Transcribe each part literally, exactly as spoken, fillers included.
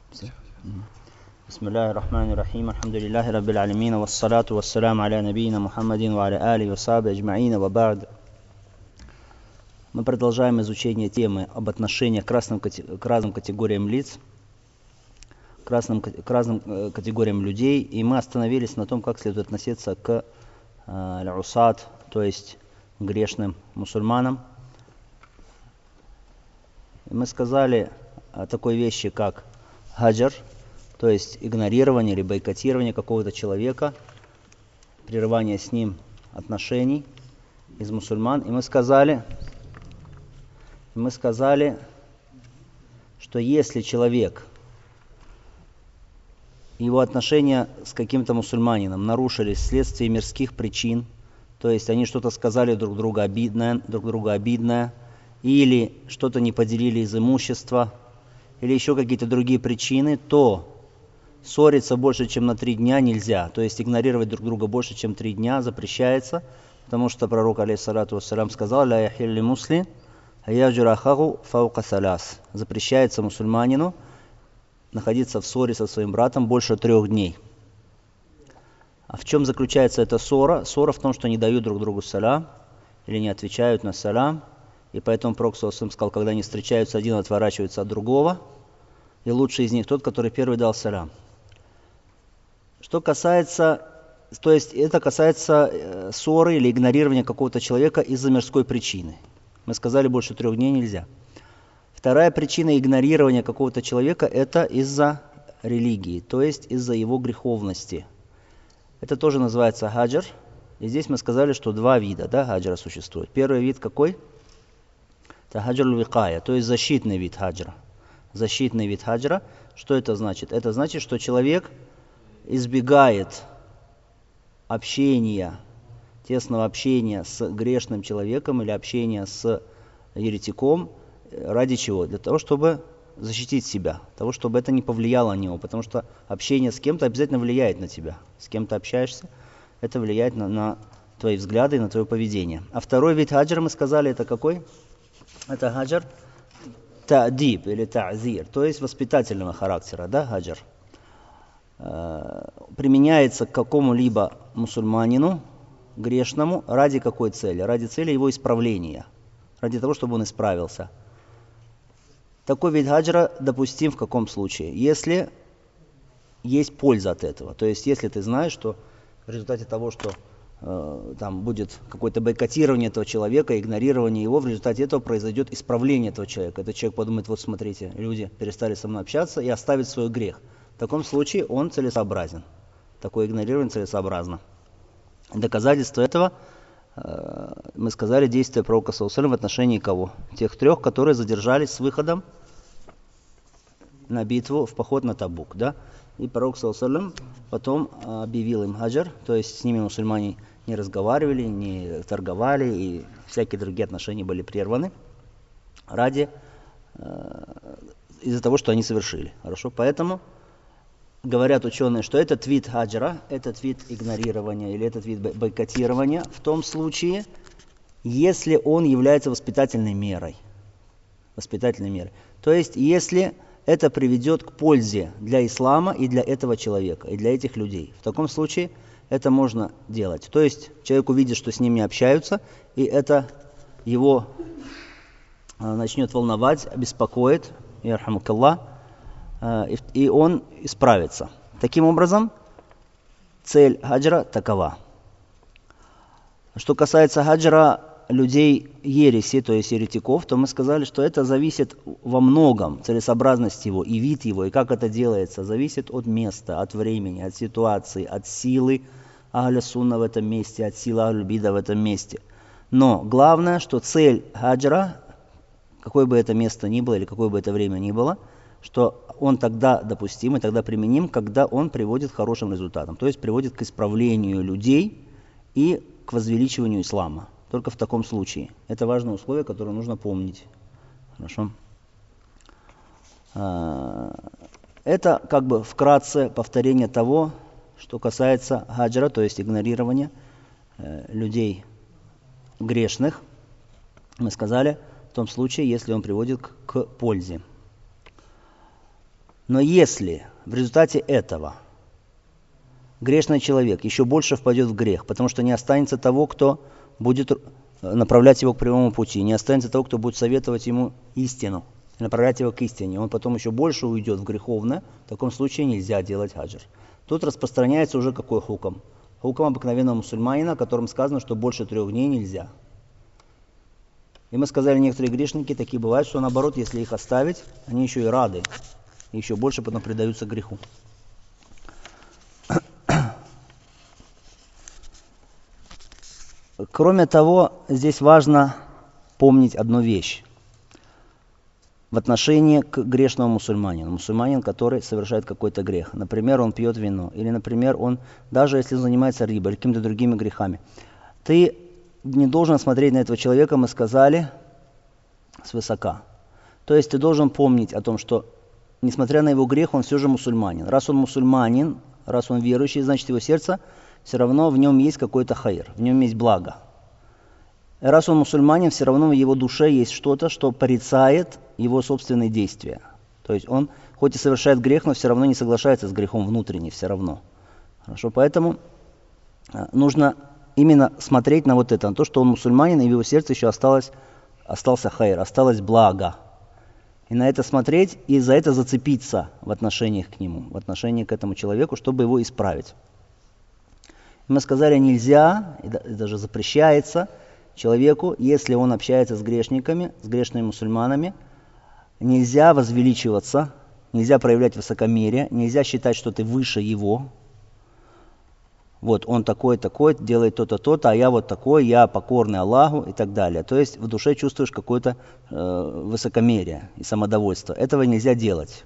Бисмиллахи рахмани рахим. Алхамдулиллахи раббил алямин. Вассалату вассаляму аля набийна Мухаммадин ва аля алихи ва сахбихи аджмаин ва ба'д. Мы продолжаем изучение темы об отношениях к разным, к разным категориям лиц, к разным, к разным категориям людей. И мы остановились на том, как следует относиться к аль-усат, то есть грешным мусульманам. И мы сказали о такой вещи, как хаджар, то есть игнорирование или бойкотирование какого-то человека, прерывание с ним отношений из мусульман. И мы сказали, мы сказали, что если человек, его отношения с каким-то мусульманином нарушились вследствие мирских причин, то есть они что-то сказали друг другу обидное, друг другу обидное, или что-то не поделили из имущества, или еще какие-то другие причины, то ссориться больше, чем на три дня нельзя. То есть игнорировать друг друга больше, чем три дня запрещается, потому что пророк, алейхиссалату вассалям, сказал: «Ля яхилли муслим яджура ахаху фаука саляс». Запрещается мусульманину находиться в ссоре со своим братом больше трех дней. А в чем заключается эта ссора? Ссора в том, что не дают друг другу салям или не отвечают на салям. И поэтому пророк сказал, когда они встречаются, один отворачивается от другого, и лучший из них тот, который первый дал салям. Что касается, то есть это касается ссоры или игнорирования какого-то человека из-за мирской причины. Мы сказали, больше трех дней нельзя. Вторая причина игнорирования какого-то человека – это из-за религии, то есть из-за его греховности. Это тоже называется хаджар. И здесь мы сказали, что два вида, да, хаджара существует. Первый вид какой? Это хаджар викая, то есть защитный вид хаджра. Защитный вид хаджра. Что это значит? Это значит, что человек избегает общения, тесного общения с грешным человеком или общения с еретиком. Ради чего? Для того, чтобы защитить себя, для того, чтобы это не повлияло на него, потому что общение с кем-то обязательно влияет на тебя. С кем ты общаешься, это влияет на, на твои взгляды и на твое поведение. А второй вид хаджра, мы сказали, это какой? Это хаджар та'диб или та'зир, то есть воспитательного характера, да, хаджар. Применяется к какому-либо мусульманину, грешному, ради какой цели? Ради цели его исправления, ради того, чтобы он исправился. Такой вид хаджра допустим в каком случае? Если есть польза от этого. То есть, если ты знаешь, что в результате того, что э, там будет какое-то бойкотирование этого человека, игнорирование его, в результате этого произойдет исправление этого человека. Этот человек подумает: вот смотрите, люди перестали со мной общаться и оставит свой грех. В таком случае он целесообразен. Такое игнорирование целесообразно. Доказательство этого, э, мы сказали, действия пророка саллаллаху алейхи ва саллям в отношении кого? Тех трех, которые задержались с выходом на битву, в поход на Табук, да? И пророк саллаллаху алейхи ва саллям потом объявил им хаджар, то есть с ними мусульмане не разговаривали, не торговали, и всякие другие отношения были прерваны ради, э, из-за того, что они совершили. Хорошо? Поэтому говорят ученые, что этот вид хаджара, этот вид игнорирования или этот вид бойкотирования в том случае, если он является воспитательной мерой. Воспитательной мерой. То есть, если это приведет к пользе для ислама и для этого человека, и для этих людей. В таком случае это можно делать. То есть человек увидит, что с ним не общаются, и это его начнет волновать, беспокоит, ярхамукаллах, и он исправится. Таким образом, цель хаджра такова. Что касается хаджра людей ереси, то есть еретиков, то мы сказали, что это зависит во многом, целесообразность его и вид его, и как это делается, зависит от места, от времени, от ситуации, от силы ахля сунна в этом месте, от силы ахль бида в этом месте. Но главное, что цель хаджра, какое бы это место ни было или какое бы это время ни было, что он тогда допустим и тогда применим, когда он приводит к хорошим результатам, то есть приводит к исправлению людей и к возвеличиванию ислама. Только в таком случае. Это важное условие, которое нужно помнить. Хорошо? Это как бы вкратце повторение того, что касается хаджра, то есть игнорирования людей грешных. Мы сказали, в том случае, если он приводит к, к пользе. Но если в результате этого грешный человек еще больше впадет в грех, потому что не останется того, кто будет направлять его к прямому пути, не останется того, кто будет советовать ему истину, направлять его к истине, он потом еще больше уйдет в греховное, в таком случае нельзя делать хаджр. Тут распространяется уже какой хуком? Хуком обыкновенного мусульманина, о котором сказано, что больше трех дней нельзя. И мы сказали, некоторые грешники такие бывают, что наоборот, если их оставить, они еще и рады, и еще больше потом предаются греху. Кроме того, здесь важно помнить одну вещь в отношении к грешному мусульманину. Мусульманин, который совершает какой-то грех. Например, он пьет вино. Или, например, он, даже если он занимается рибой или какими-то другими грехами. Ты не должен смотреть на этого человека, мы сказали, свысока. То есть ты должен помнить о том, что, несмотря на его грех, он все же мусульманин. Раз он мусульманин, раз он верующий, значит его сердце, все равно в нем есть какой-то хайр, в нем есть благо. И раз он мусульманин, все равно в его душе есть что-то, что порицает его собственные действия. То есть он, хоть и совершает грех, но все равно не соглашается с грехом внутренне, все равно. Хорошо, поэтому нужно именно смотреть на вот это, на то, что он мусульманин, и в его сердце еще осталось, остался хайр, осталось благо. И на это смотреть, и за это зацепиться в отношениях к нему, в отношении к этому человеку, чтобы его исправить. Мы сказали, нельзя, и даже запрещается человеку, если он общается с грешниками, с грешными мусульманами, нельзя возвеличиваться, нельзя проявлять высокомерие, нельзя считать, что ты выше его. Вот он такой, такой, делает то-то, то-то, а я вот такой, я покорный Аллаху и так далее. То есть в душе чувствуешь какое-то э, высокомерие и самодовольство. Этого нельзя делать.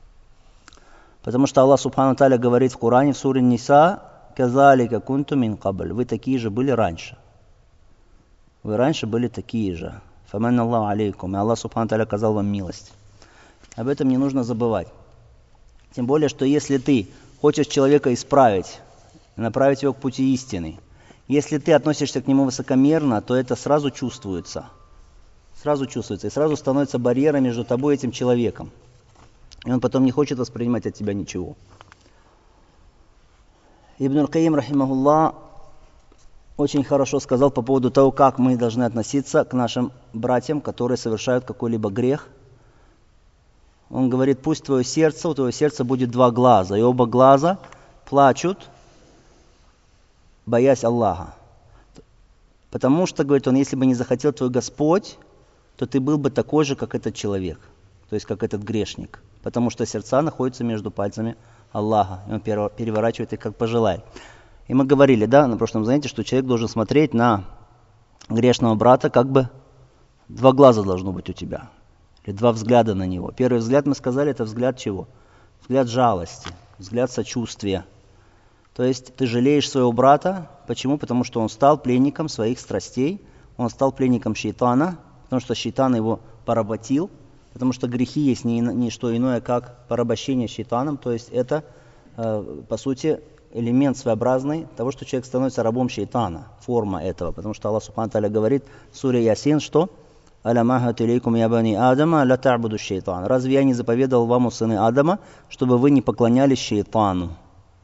Потому что Аллах Субхану Тааля говорит в Коране, в суре Ниса, «Казалика кунту мин кабль». Вы такие же были раньше. Вы раньше были такие же. «Фаман Аллаху алейкум». И Аллах Субхану Тааля оказал вам милость. Об этом не нужно забывать. Тем более, что если ты хочешь человека исправить, направить его к пути истины, если ты относишься к нему высокомерно, то это сразу чувствуется. Сразу чувствуется. И сразу становится барьером между тобой и этим человеком. И он потом не хочет воспринимать от тебя ничего. Ибн аль-Каим, рахимахуллах, очень хорошо сказал по поводу того, как мы должны относиться к нашим братьям, которые совершают какой-либо грех. Он говорит, пусть твое сердце, у твоего сердца будет два глаза, и оба глаза плачут, боясь Аллаха. Потому что, говорит он, если бы не захотел твой Господь, то ты был бы такой же, как этот человек, то есть как этот грешник. Потому что сердца находятся между пальцами Аллаха, и он переворачивает их, как пожелает. И мы говорили, да, на прошлом занятии, что человек должен смотреть на грешного брата, как бы два глаза должно быть у тебя, или два взгляда на него. Первый взгляд, мы сказали, это взгляд чего? Взгляд жалости, взгляд сочувствия. То есть ты жалеешь своего брата, почему? Потому что он стал пленником своих страстей, он стал пленником шейтана, потому что шейтан его поработил, потому что грехи есть не, не что иное, как порабощение шейтаном, то есть это, э, по сути, элемент своеобразный того, что человек становится рабом шейтана, форма этого, потому что Аллах Субхану Тааля говорит в суре Ясин, что «Алям ахад илейкум я бани Адама ла та'буду шейтан». Разве я не заповедовал вам, у сыны Адама, чтобы вы не поклонялись шейтану?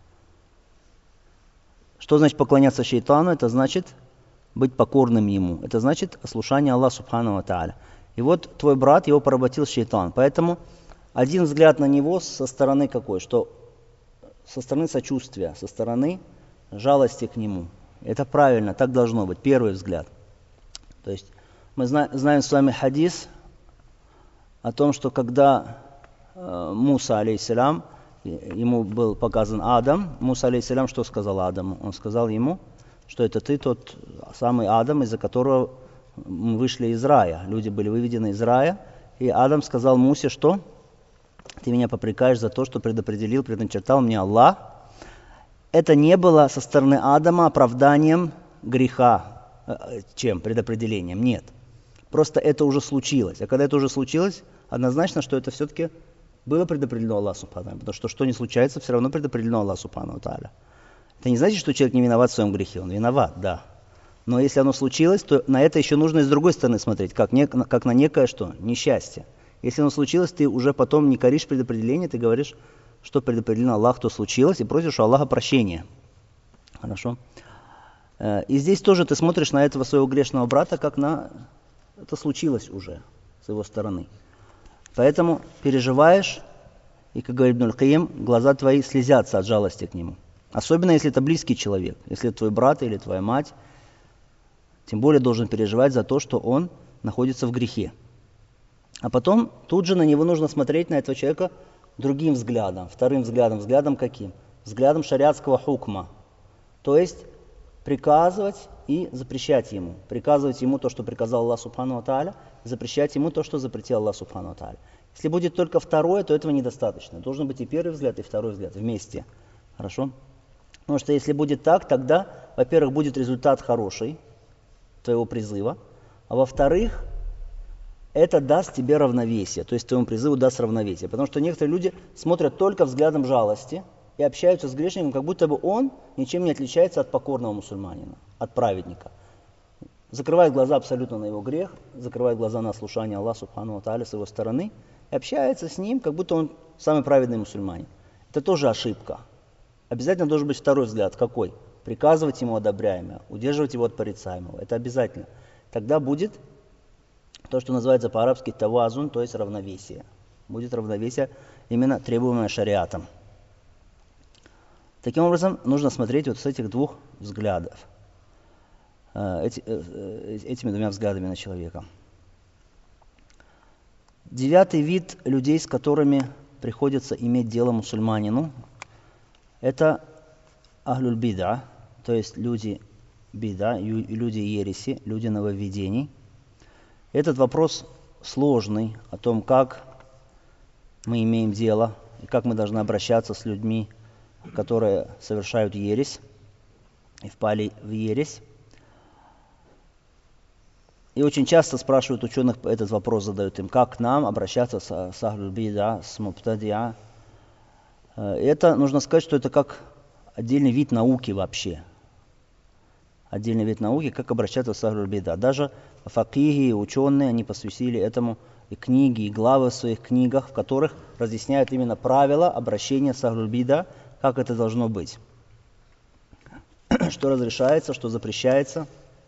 Что значит поклоняться шейтану? Это значит быть покорным ему. Это значит ослушание Аллаха Субхану Тааля. И вот твой брат, его поработил шейтан. Поэтому один взгляд на него со стороны какой? Что со стороны сочувствия, со стороны жалости к нему. Это правильно, так должно быть. Первый взгляд. То есть мы зна- знаем с вами хадис о том, что когда э, Муса, алейхиссалям, ему был показан Адам, Муса, алейхиссалям, что сказал Адаму? Он сказал ему, что это ты тот самый Адам, из-за которого мы вышли из рая. Люди были выведены из рая. И Адам сказал Мусе, что ты меня попрекаешь за то, что предопределил, предначертал мне Аллах. Это не было со стороны Адама оправданием греха. Чем? Предопределением. Нет. Просто это уже случилось. А когда это уже случилось, однозначно, что это все-таки было предопределено Аллаху Субхану. Потому что что не случается, все равно предопределено Аллаху Субхану Тааля. Это не значит, что человек не виноват в своем грехе. Он виноват, да. Но если оно случилось, то на это еще нужно и с другой стороны смотреть, как, не, как на некое что? Несчастье. Если оно случилось, ты уже потом не коришь предопределение, ты говоришь, что предопределено Аллах, то случилось, и просишь у Аллаха прощения. Хорошо? И здесь тоже ты смотришь на этого своего грешного брата, как на... Это случилось уже с его стороны. Поэтому переживаешь, и, как говорит Ибн аль-Кайим, глаза твои слезятся от жалости к нему. Особенно, если это близкий человек, если это твой брат или твоя мать. Тем более должен переживать за то, что он находится в грехе. А потом тут же на него нужно смотреть, на этого человека, другим взглядом, вторым взглядом. Взглядом каким? Взглядом шариатского хукма. То есть приказывать и запрещать ему. Приказывать ему то, что приказал Аллах Субхану ва Тааля, запрещать ему то, что запретил Аллах Субхану ва Тааля. Если будет только второе, то этого недостаточно. Должен быть и первый взгляд, и второй взгляд вместе. Хорошо? Потому что если будет так, тогда, во-первых, будет результат хороший твоего призыва, а во-вторых, это даст тебе равновесие, то есть твоему призыву даст равновесие. Потому что некоторые люди смотрят только взглядом жалости и общаются с грешником, как будто бы он ничем не отличается от покорного мусульманина, от праведника. Закрывает глаза абсолютно на его грех, закрывает глаза на слушание Аллаха Субхану ва Тааля с его стороны и общается с ним, как будто он самый праведный мусульманин. Это тоже ошибка. Обязательно должен быть второй взгляд. Какой? Приказывать ему одобряемое, удерживать его от порицаемого. Это обязательно. Тогда будет то, что называется по-арабски тавазун, то есть равновесие. Будет равновесие именно требуемое шариатом. Таким образом, нужно смотреть вот с этих двух взглядов. Эти, этими двумя взглядами на человека. Девятый вид людей, с которыми приходится иметь дело мусульманину, это ахлюль бида, то есть люди бида, люди ереси, люди нововведений. Этот вопрос сложный, о том, как мы имеем дело и как мы должны обращаться с людьми, которые совершают ересь и впали в ересь. И очень часто спрашивают ученых, этот вопрос задают им, как нам обращаться с, с ахлюль бида, с мубтадиа. Это, нужно сказать, что это как отдельный вид науки вообще. Отдельный вид науки, как обращаться с ахлюль бида. Даже факихи, ученые, они посвятили этому и книги, и главы в своих книгах, в которых разъясняют именно правила обращения с ахлюль бида, как это должно быть. Что разрешается, что запрещается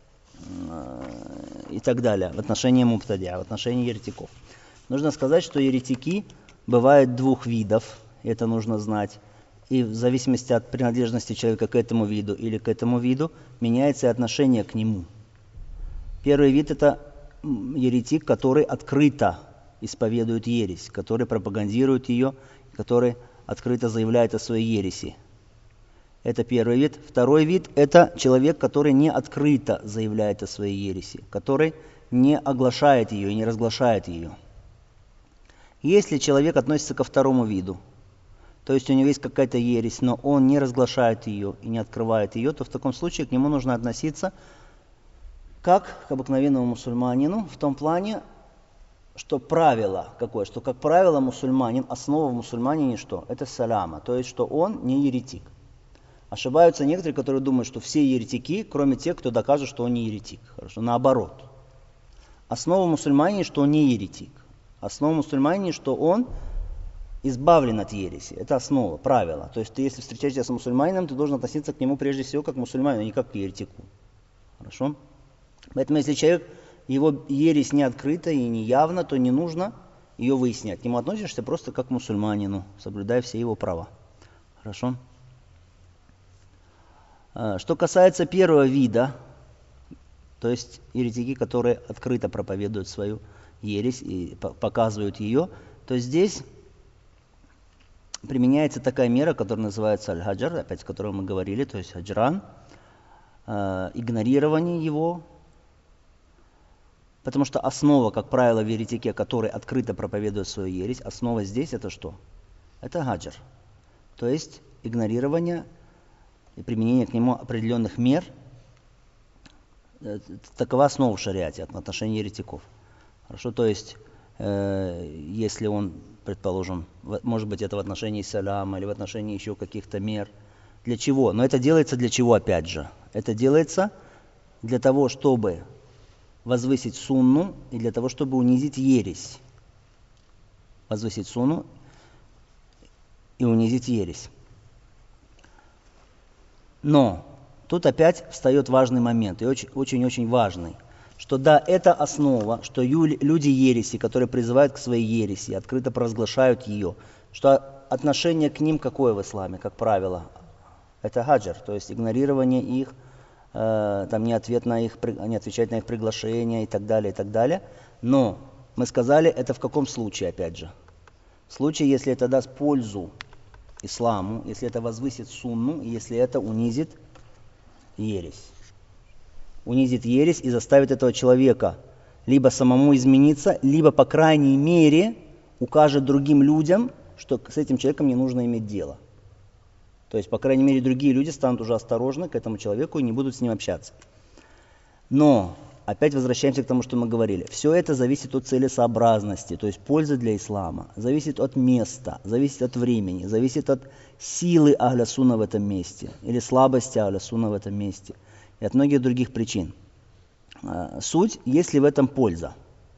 и так далее в отношении мубтадиа, в отношении еретиков. Нужно сказать, что еретики бывают двух видов, это нужно знать. И в зависимости от принадлежности человека к этому виду или к этому виду, меняется и отношение к нему. Первый вид – это еретик, который открыто исповедует ересь, который пропагандирует ее, который открыто заявляет о своей ереси. Это первый вид. Второй вид – это человек, который не открыто заявляет о своей ереси, который не оглашает ее и не разглашает ее. Если человек относится ко второму виду, то есть у него есть какая-то ересь, но он не разглашает ее и не открывает ее, то в таком случае к нему нужно относиться как к обыкновенному мусульманину, в том плане, что правило какое, что, как правило, мусульманин, основа в мусульманине что? Это саляма, то есть, что он не еретик. Ошибаются некоторые, которые думают, что все еретики, кроме тех, кто докажет, что он не еретик. Хорошо, наоборот. Основа в мусульманине, что он не еретик. Основа в мусульманине, что он избавлен от ереси. Это основа, правило. То есть ты, если встречаешься с мусульманином, ты должен относиться к нему прежде всего как к мусульманину, а не как к еретику. Хорошо? Поэтому если человек, его ересь не открыта и не явна, то не нужно ее выяснять. К нему относишься просто как к мусульманину, соблюдая все его права. Хорошо? Что касается первого вида, то есть еретики, которые открыто проповедуют свою ересь и показывают ее, то здесь применяется такая мера, которая называется аль-хаджар, опять о которой мы говорили, то есть хаджран, э, игнорирование его, потому что основа, как правило, в еретике, который открыто проповедует свою ересь, основа здесь это что? Это хаджар, то есть игнорирование и применение к нему определенных мер, такова основа в шариате в отношении еретиков. Хорошо, то есть, э, если он, предположим, может быть, это в отношении саляма или в отношении еще каких-то мер. Для чего? Но это делается для чего, опять же? Это делается для того, чтобы возвысить сунну и для того, чтобы унизить ересь. возвысить сунну и унизить ересь. Но тут опять встает важный момент, и очень-очень важный, что да, это основа, что люди ереси, которые призывают к своей ереси, открыто провозглашают ее, что отношение к ним какое в исламе, как правило? Это хаджар, то есть игнорирование их, э, там, не, ответ на их, не отвечать на их приглашения и так далее, и так далее. Но мы сказали, это в каком случае, опять же? В случае, если это даст пользу исламу, если это возвысит сунну, если это унизит ересь. Унизит ересь и заставит этого человека либо самому измениться, либо, по крайней мере, укажет другим людям, что с этим человеком не нужно иметь дело. То есть, по крайней мере, другие люди станут уже осторожны к этому человеку и не будут с ним общаться. Но, опять возвращаемся к тому, что мы говорили. Все это зависит от целесообразности, то есть пользы для ислама. Зависит от места, зависит от времени, зависит от силы ахля сунна в этом месте или слабости ахля сунна в этом месте и от многих других причин. Суть, есть ли в этом польза.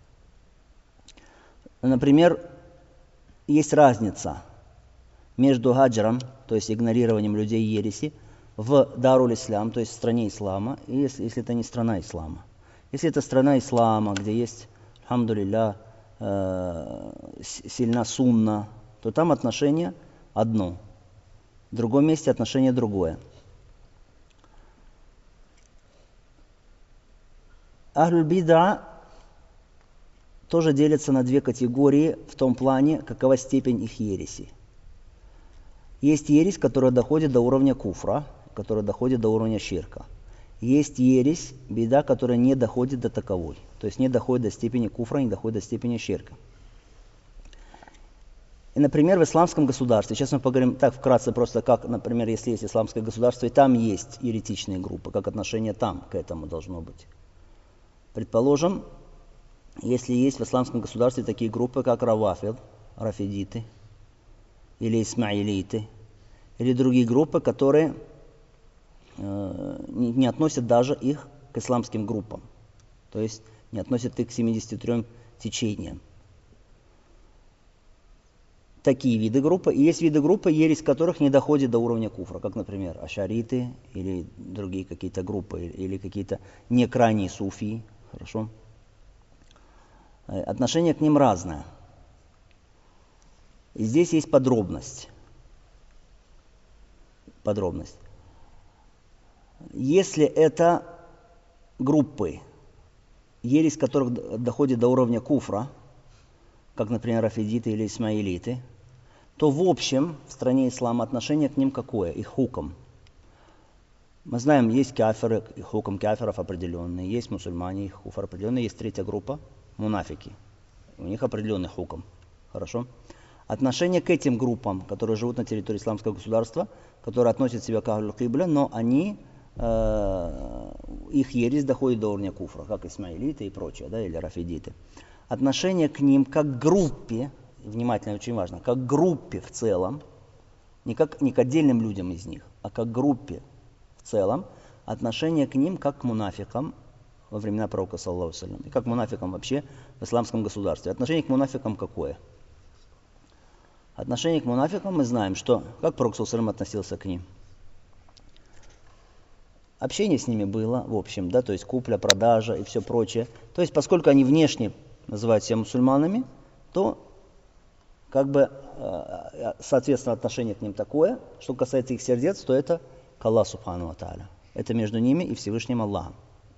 Например, есть разница между хаджром, то есть игнорированием людей ереси, в Даруль Ислам, то есть в стране ислама, и если, если это не страна ислама. Если это страна ислама, где есть, алхамдулилля, э, сильна сунна, то там отношение одно. В другом месте отношение другое. Ахлюль бида тоже делятся на две категории в том плане, какова степень их ереси. Есть ересь, которая доходит до уровня куфра, которая доходит до уровня ширка. Есть ересь, беда, которая не доходит до таковой. То есть не доходит до степени куфра, не доходит до степени ширка. И, например, в исламском государстве, сейчас мы поговорим так вкратце просто, как, например, если есть исламское государство, и там есть еретичные группы, как отношение там к этому должно быть. Предположим, если есть в исламском государстве такие группы, как равафид, рафидиты, или исмаилиты, или другие группы, которые э, не, не относят даже их к исламским группам, то есть не относят их к семидесяти трём течениям. Такие виды группы. И есть виды группы, ересь которых не доходит до уровня куфра, как, например, ашариты или другие какие-то группы, или, или какие-то не крайние суфии. Хорошо? Отношение к ним разное. И здесь есть подробность. Подробность. Если это группы, ересь которых доходит до уровня куфра, как, например, рафидиты или исмаилиты, то в общем в стране ислама отношение к ним какое? Их хуком. Мы знаем, есть кафиры, их хуком кафиров определенный, есть мусульмане, их хуфар определенный, есть третья группа, мунафики. У них определенный хуком. Хорошо? Отношение к этим группам, которые живут на территории исламского государства, которые относят себя к ахлю кибля, но они, э, их ересь доходит до уровня куфра, как исмаилиты и прочее, да, или рафидиты. Отношение к ним как к группе, внимательно, очень важно, как к группе в целом, не, как, не к отдельным людям из них, а как к группе в целом, отношение к ним как к мунафикам во времена пророка, саллаллаху алейхи ва саллям, и как к мунафикам вообще в исламском государстве. Отношение к мунафикам какое? Отношение к мунафикам мы знаем, что, как пророк, саллаллаху алейхи ва саллям, относился к ним. Общение с ними было, в общем, да, то есть купля, продажа и все прочее. То есть, поскольку они внешне называют себя мусульманами, то как бы, соответственно, отношение к ним такое. Что касается их сердец, то это к Аллаху субхану ва тааля. Это между ними и Всевышним Аллахом.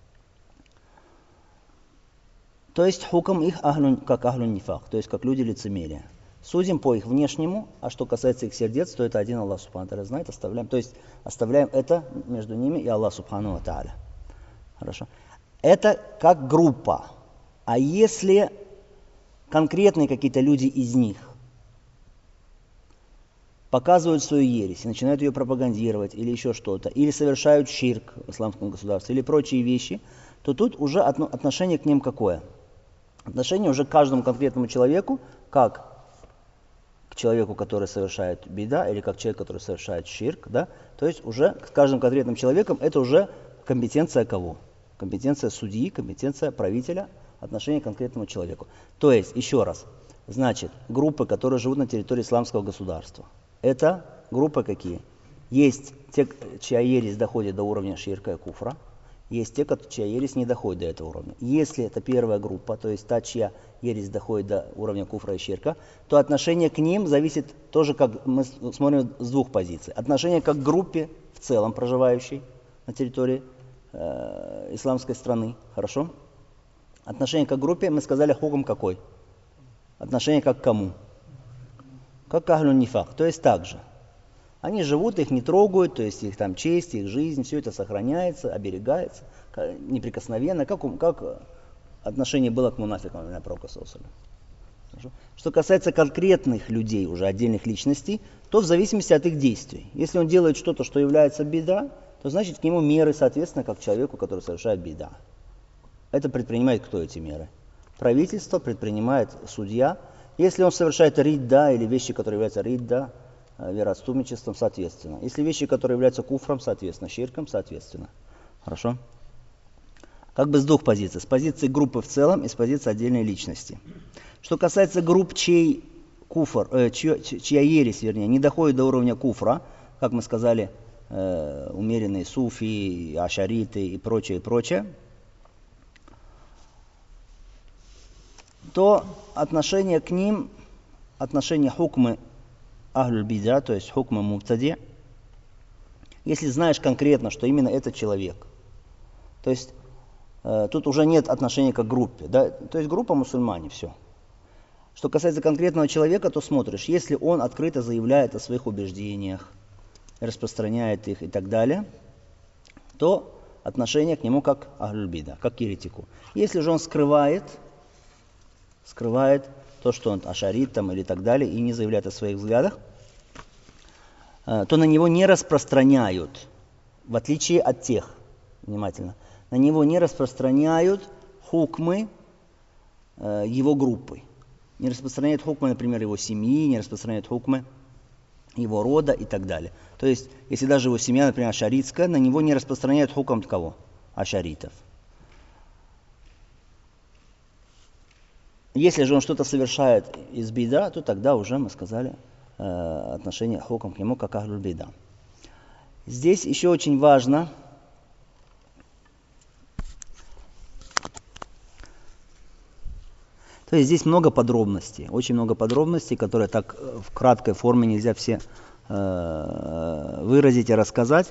То есть хукам их ахлюн, как ахлюн нифак, то есть как люди лицемерия. Судим по их внешнему, а что касается их сердец, то это один Аллах субхану ва тааля знает, оставляем. То есть оставляем это между ними и Аллах субхану ва тааля. Хорошо. Это как группа. А если конкретные какие-то люди из них показывают свою ересь, начинают ее пропагандировать или еще что-то, или совершают ширк в исламском государстве, или прочие вещи, то тут уже отношение к ним какое? Отношение уже к каждому конкретному человеку, как к человеку, который совершает бида, или как человек, который совершает ширк, да? То есть уже с каждым конкретным человеком это уже компетенция кого? Компетенция судьи, компетенция правителя, отношение к конкретному человеку. То есть, еще раз, Значит, группы, которые живут на территории исламского государства. Это группы какие? Есть те, чья ересь доходит до уровня ширка и куфра. Есть те, чья ересь не доходит до этого уровня. Если это первая группа, то есть та, чья ересь доходит до уровня куфра и ширка, то отношение к ним зависит тоже, как мы смотрим с двух позиций. Отношение как к группе в целом, проживающей на территории э, исламской страны. Хорошо? Отношение как к группе, мы сказали, хукм какой? Отношение как к кому? Как к ахлю нифак, то есть так же. Они живут, их не трогают, то есть их там честь, их жизнь, все это сохраняется, оберегается, неприкосновенно, как, как отношение было к мунафикам на пророка саллаллаху алейхи ва саллям. Что касается конкретных людей, уже отдельных личностей, то в зависимости от их действий. Если он делает что-то, что является бида, то значит к нему меры, соответственно, как к человеку, который совершает бида. Это предпринимает кто эти меры? Правительство, предпринимает судья. Если он совершает ридда или вещи, которые являются ридда, вероотступничеством, соответственно. Если вещи, которые являются куфром, соответственно, ширком, соответственно. Хорошо? Как бы с двух позиций. С позиции группы в целом и с позиции отдельной личности. Что касается групп, чей куфр, э, чья, чья ересь, вернее, не доходит до уровня куфра, как мы сказали, э, умеренные суфи, ашариты и прочее, и прочее, то отношение к ним, отношение хукмы ахлюль бида, то есть хукма мубтади, если знаешь конкретно, что именно этот человек, то есть э, тут уже нет отношения к группе, да? То есть группа мусульмане, все. Что касается конкретного человека, то смотришь, если он открыто заявляет о своих убеждениях, распространяет их и так далее, то отношение к нему как ахлюль бида, как к еретику. Если же он скрывает, скрывает то, что он ашарит там или так далее, и не заявляет о своих взглядах, то на него не распространяют, в отличие от тех, внимательно, на него не распространяют хукмы его группы. Не распространяют хукмы, например, его семьи, не распространяют хукмы его рода и так далее. То есть, если даже его семья, например, ашаритская, на него не распространяют хукм кого? Ашаритов. Если же он что-то совершает из бида, то тогда уже мы сказали э, отношение хукм к нему как ахлюль бида. Здесь еще очень важно то есть здесь много подробностей, очень много подробностей, которые так в краткой форме нельзя все э, выразить и рассказать.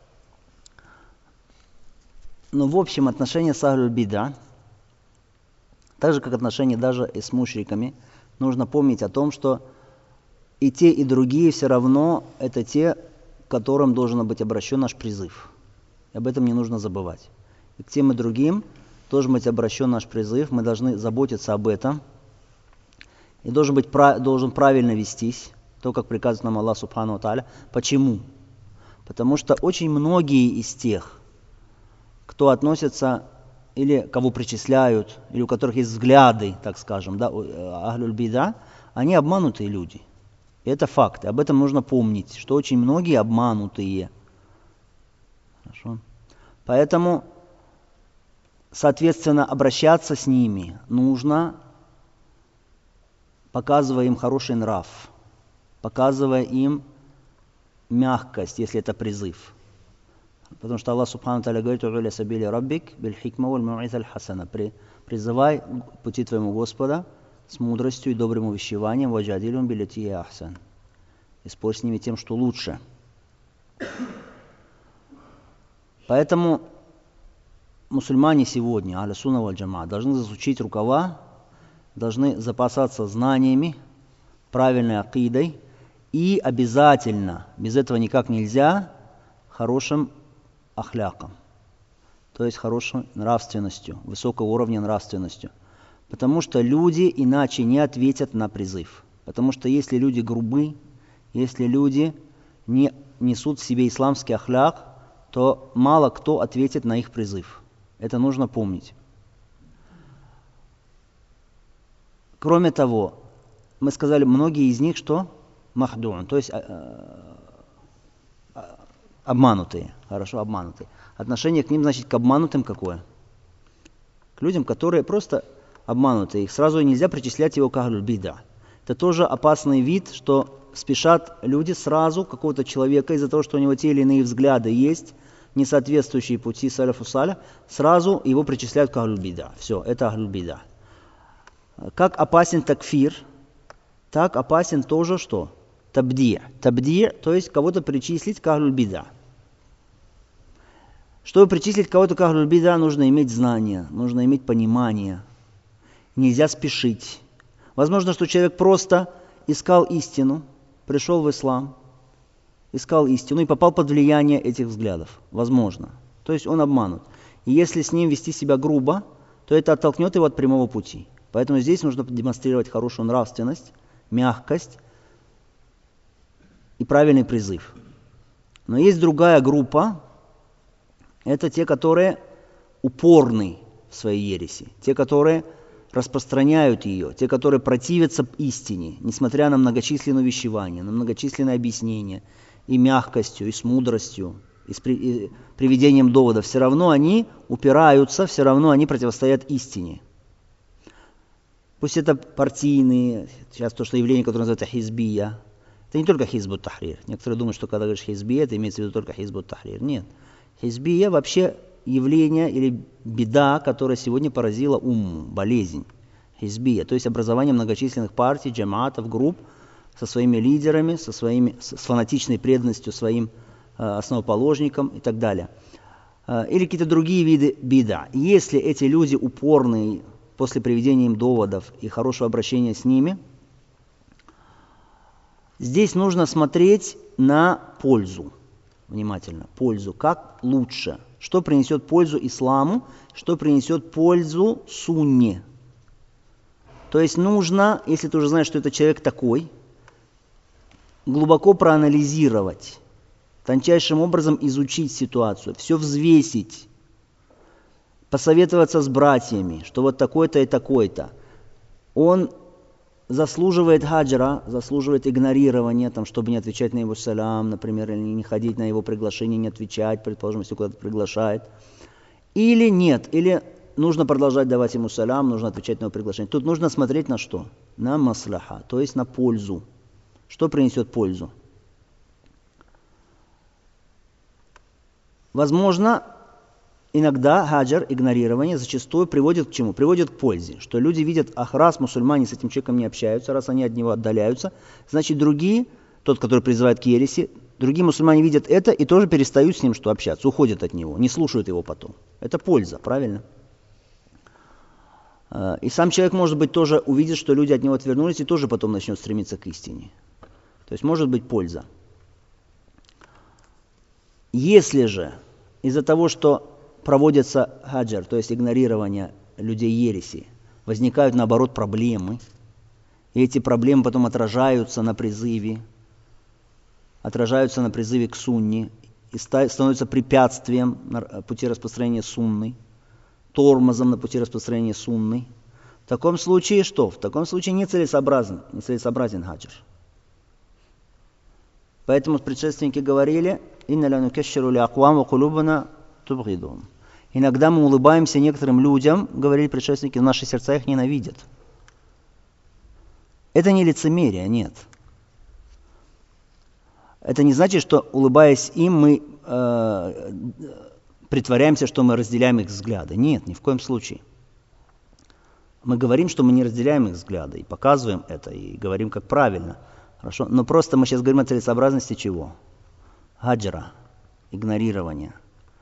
Но в общем отношение с ахлюль бида, так же, как отношения даже и с мушриками, нужно помнить о том, что и те, и другие все равно это те, к которым должен быть обращен наш призыв. И об этом не нужно забывать. И к тем и другим должен быть обращен наш призыв, мы должны заботиться об этом. И должен, быть, должен правильно вестись, то, как приказывает нам Аллах Субхану ва Тааля. Почему? Потому что очень многие из тех, кто относится или кого причисляют, или у которых есть взгляды, так скажем, да, ахлюль бида, они обманутые люди. И это факт. И об этом нужно помнить, что очень многие обманутые. Хорошо. Поэтому, соответственно, обращаться с ними нужно, показывая им хороший нрав, показывая им мягкость, если это призыв. Потому что Аллах Субхану Тааля говорит: «У'ля сабили раббик биль хикма валь мау'иза аль хасана». Призывай к пути твоему Господа с мудростью и добрым увещеванием, ваджадилюм биллати ахсан. И спорь с ними тем, что лучше. Поэтому мусульмане сегодня, ахлю сунна валь джамаа, должны засучить рукава, должны запасаться знаниями, правильной акидой и обязательно, без этого никак нельзя, хорошим ахляком, то есть хорошей нравственностью, высокого уровня нравственностью. Потому что люди иначе не ответят на призыв. Потому что если люди грубы, если люди не несут в себе исламский ахляк, то мало кто ответит на их призыв. Это нужно помнить. Кроме того, мы сказали, многие из них что? Махду'ун, то есть обманутые, хорошо, обманутые. Отношение к ним, значит, к обманутым какое? К людям, которые просто обманутый, их сразу нельзя причислять его к ахлюль бида. Это тоже опасный вид, что спешат люди сразу какого-то человека из-за того, что у него те или иные взгляды есть, не соответствующие пути саляфу саля, сразу его причисляют к ахлюль бида. Все, это ахлюль бида. Как опасен такфир, так опасен тоже что? Табди. Табди, то есть кого-то причислить к ахлюль бида. Чтобы причислить кого-то к ахлюль бида, нужно иметь знания, нужно иметь понимание. Нельзя спешить. Возможно, что человек просто искал истину, пришел в ислам, искал истину и попал под влияние этих взглядов. Возможно. То есть он обманут. И если с ним вести себя грубо, то это оттолкнет его от прямого пути. Поэтому здесь нужно демонстрировать хорошую нравственность, мягкость и правильный призыв. Но есть другая группа, это те, которые упорны в своей ереси, те, которые распространяют ее, те, которые противятся истине, несмотря на многочисленные увещевания, на многочисленные объяснения, и мягкостью, и с мудростью, и с при, и приведением доводов, все равно они упираются, все равно они противостоят истине. Пусть это партийные, сейчас то, что явление, которое называется хизбия, это не только хизбут тахрир. Некоторые думают, что когда говоришь хизбия, это имеется в виду только хизбут тахрир. Нет. Хизбия вообще явление или беда, которая сегодня поразила ум, болезнь. Хизбия, то есть образование многочисленных партий, джамаатов, групп со своими лидерами, со, своими, с фанатичной преданностью своим э, основоположникам и так далее. Э, или какие-то другие виды беда. Если эти люди упорные после приведения им доводов и хорошего обращения с ними, здесь нужно смотреть на пользу. Внимательно. Пользу. Как лучше. Что принесет пользу исламу, что принесет пользу сунне. То есть нужно, если ты уже знаешь, что это человек такой, глубоко проанализировать, тончайшим образом изучить ситуацию, все взвесить, посоветоваться с братьями, что вот такой-то и такой-то. Он заслуживает хаджра, заслуживает игнорирования, там, чтобы не отвечать на его салям, например, или не ходить на его приглашение, не отвечать, предположим, если куда-то приглашает. Или нет, или нужно продолжать давать ему салям, нужно отвечать на его приглашение. Тут нужно смотреть на что? На маслаха, то есть на пользу. Что принесет пользу? Возможно, иногда хаджр, игнорирование, зачастую приводит к чему? Приводит к пользе. Что люди видят, ах, раз мусульмане с этим человеком не общаются, раз они от него отдаляются, значит другие, тот, который призывает к ереси, другие мусульмане видят это и тоже перестают с ним что общаться, уходят от него, не слушают его потом. Это польза, правильно? И сам человек, может быть, тоже увидит, что люди от него отвернулись и тоже потом начнет стремиться к истине. То есть может быть польза. Если же из-за того, что проводится хаджр, то есть игнорирование людей ереси, возникают наоборот проблемы, и эти проблемы потом отражаются на призыве, отражаются на призыве к сунне, и становятся препятствием на пути распространения сунны, тормозом на пути распространения сунны. В таком случае что? В таком случае нецелесообразен, нецелесообразен хаджр. Поэтому предшественники говорили, «Инна ля нукашширу ли аквам ва кулубана тубгидум». Иногда мы улыбаемся некоторым людям, говорили предшественники, наши сердца их ненавидят. Это не лицемерие, нет. Это не значит, что, улыбаясь им, мы э, притворяемся, что мы разделяем их взгляды. Нет, ни в коем случае. Мы говорим, что мы не разделяем их взгляды, и показываем это, и говорим, как правильно. Хорошо? Но просто мы сейчас говорим о целесообразности чего? Хаджра, игнорирования.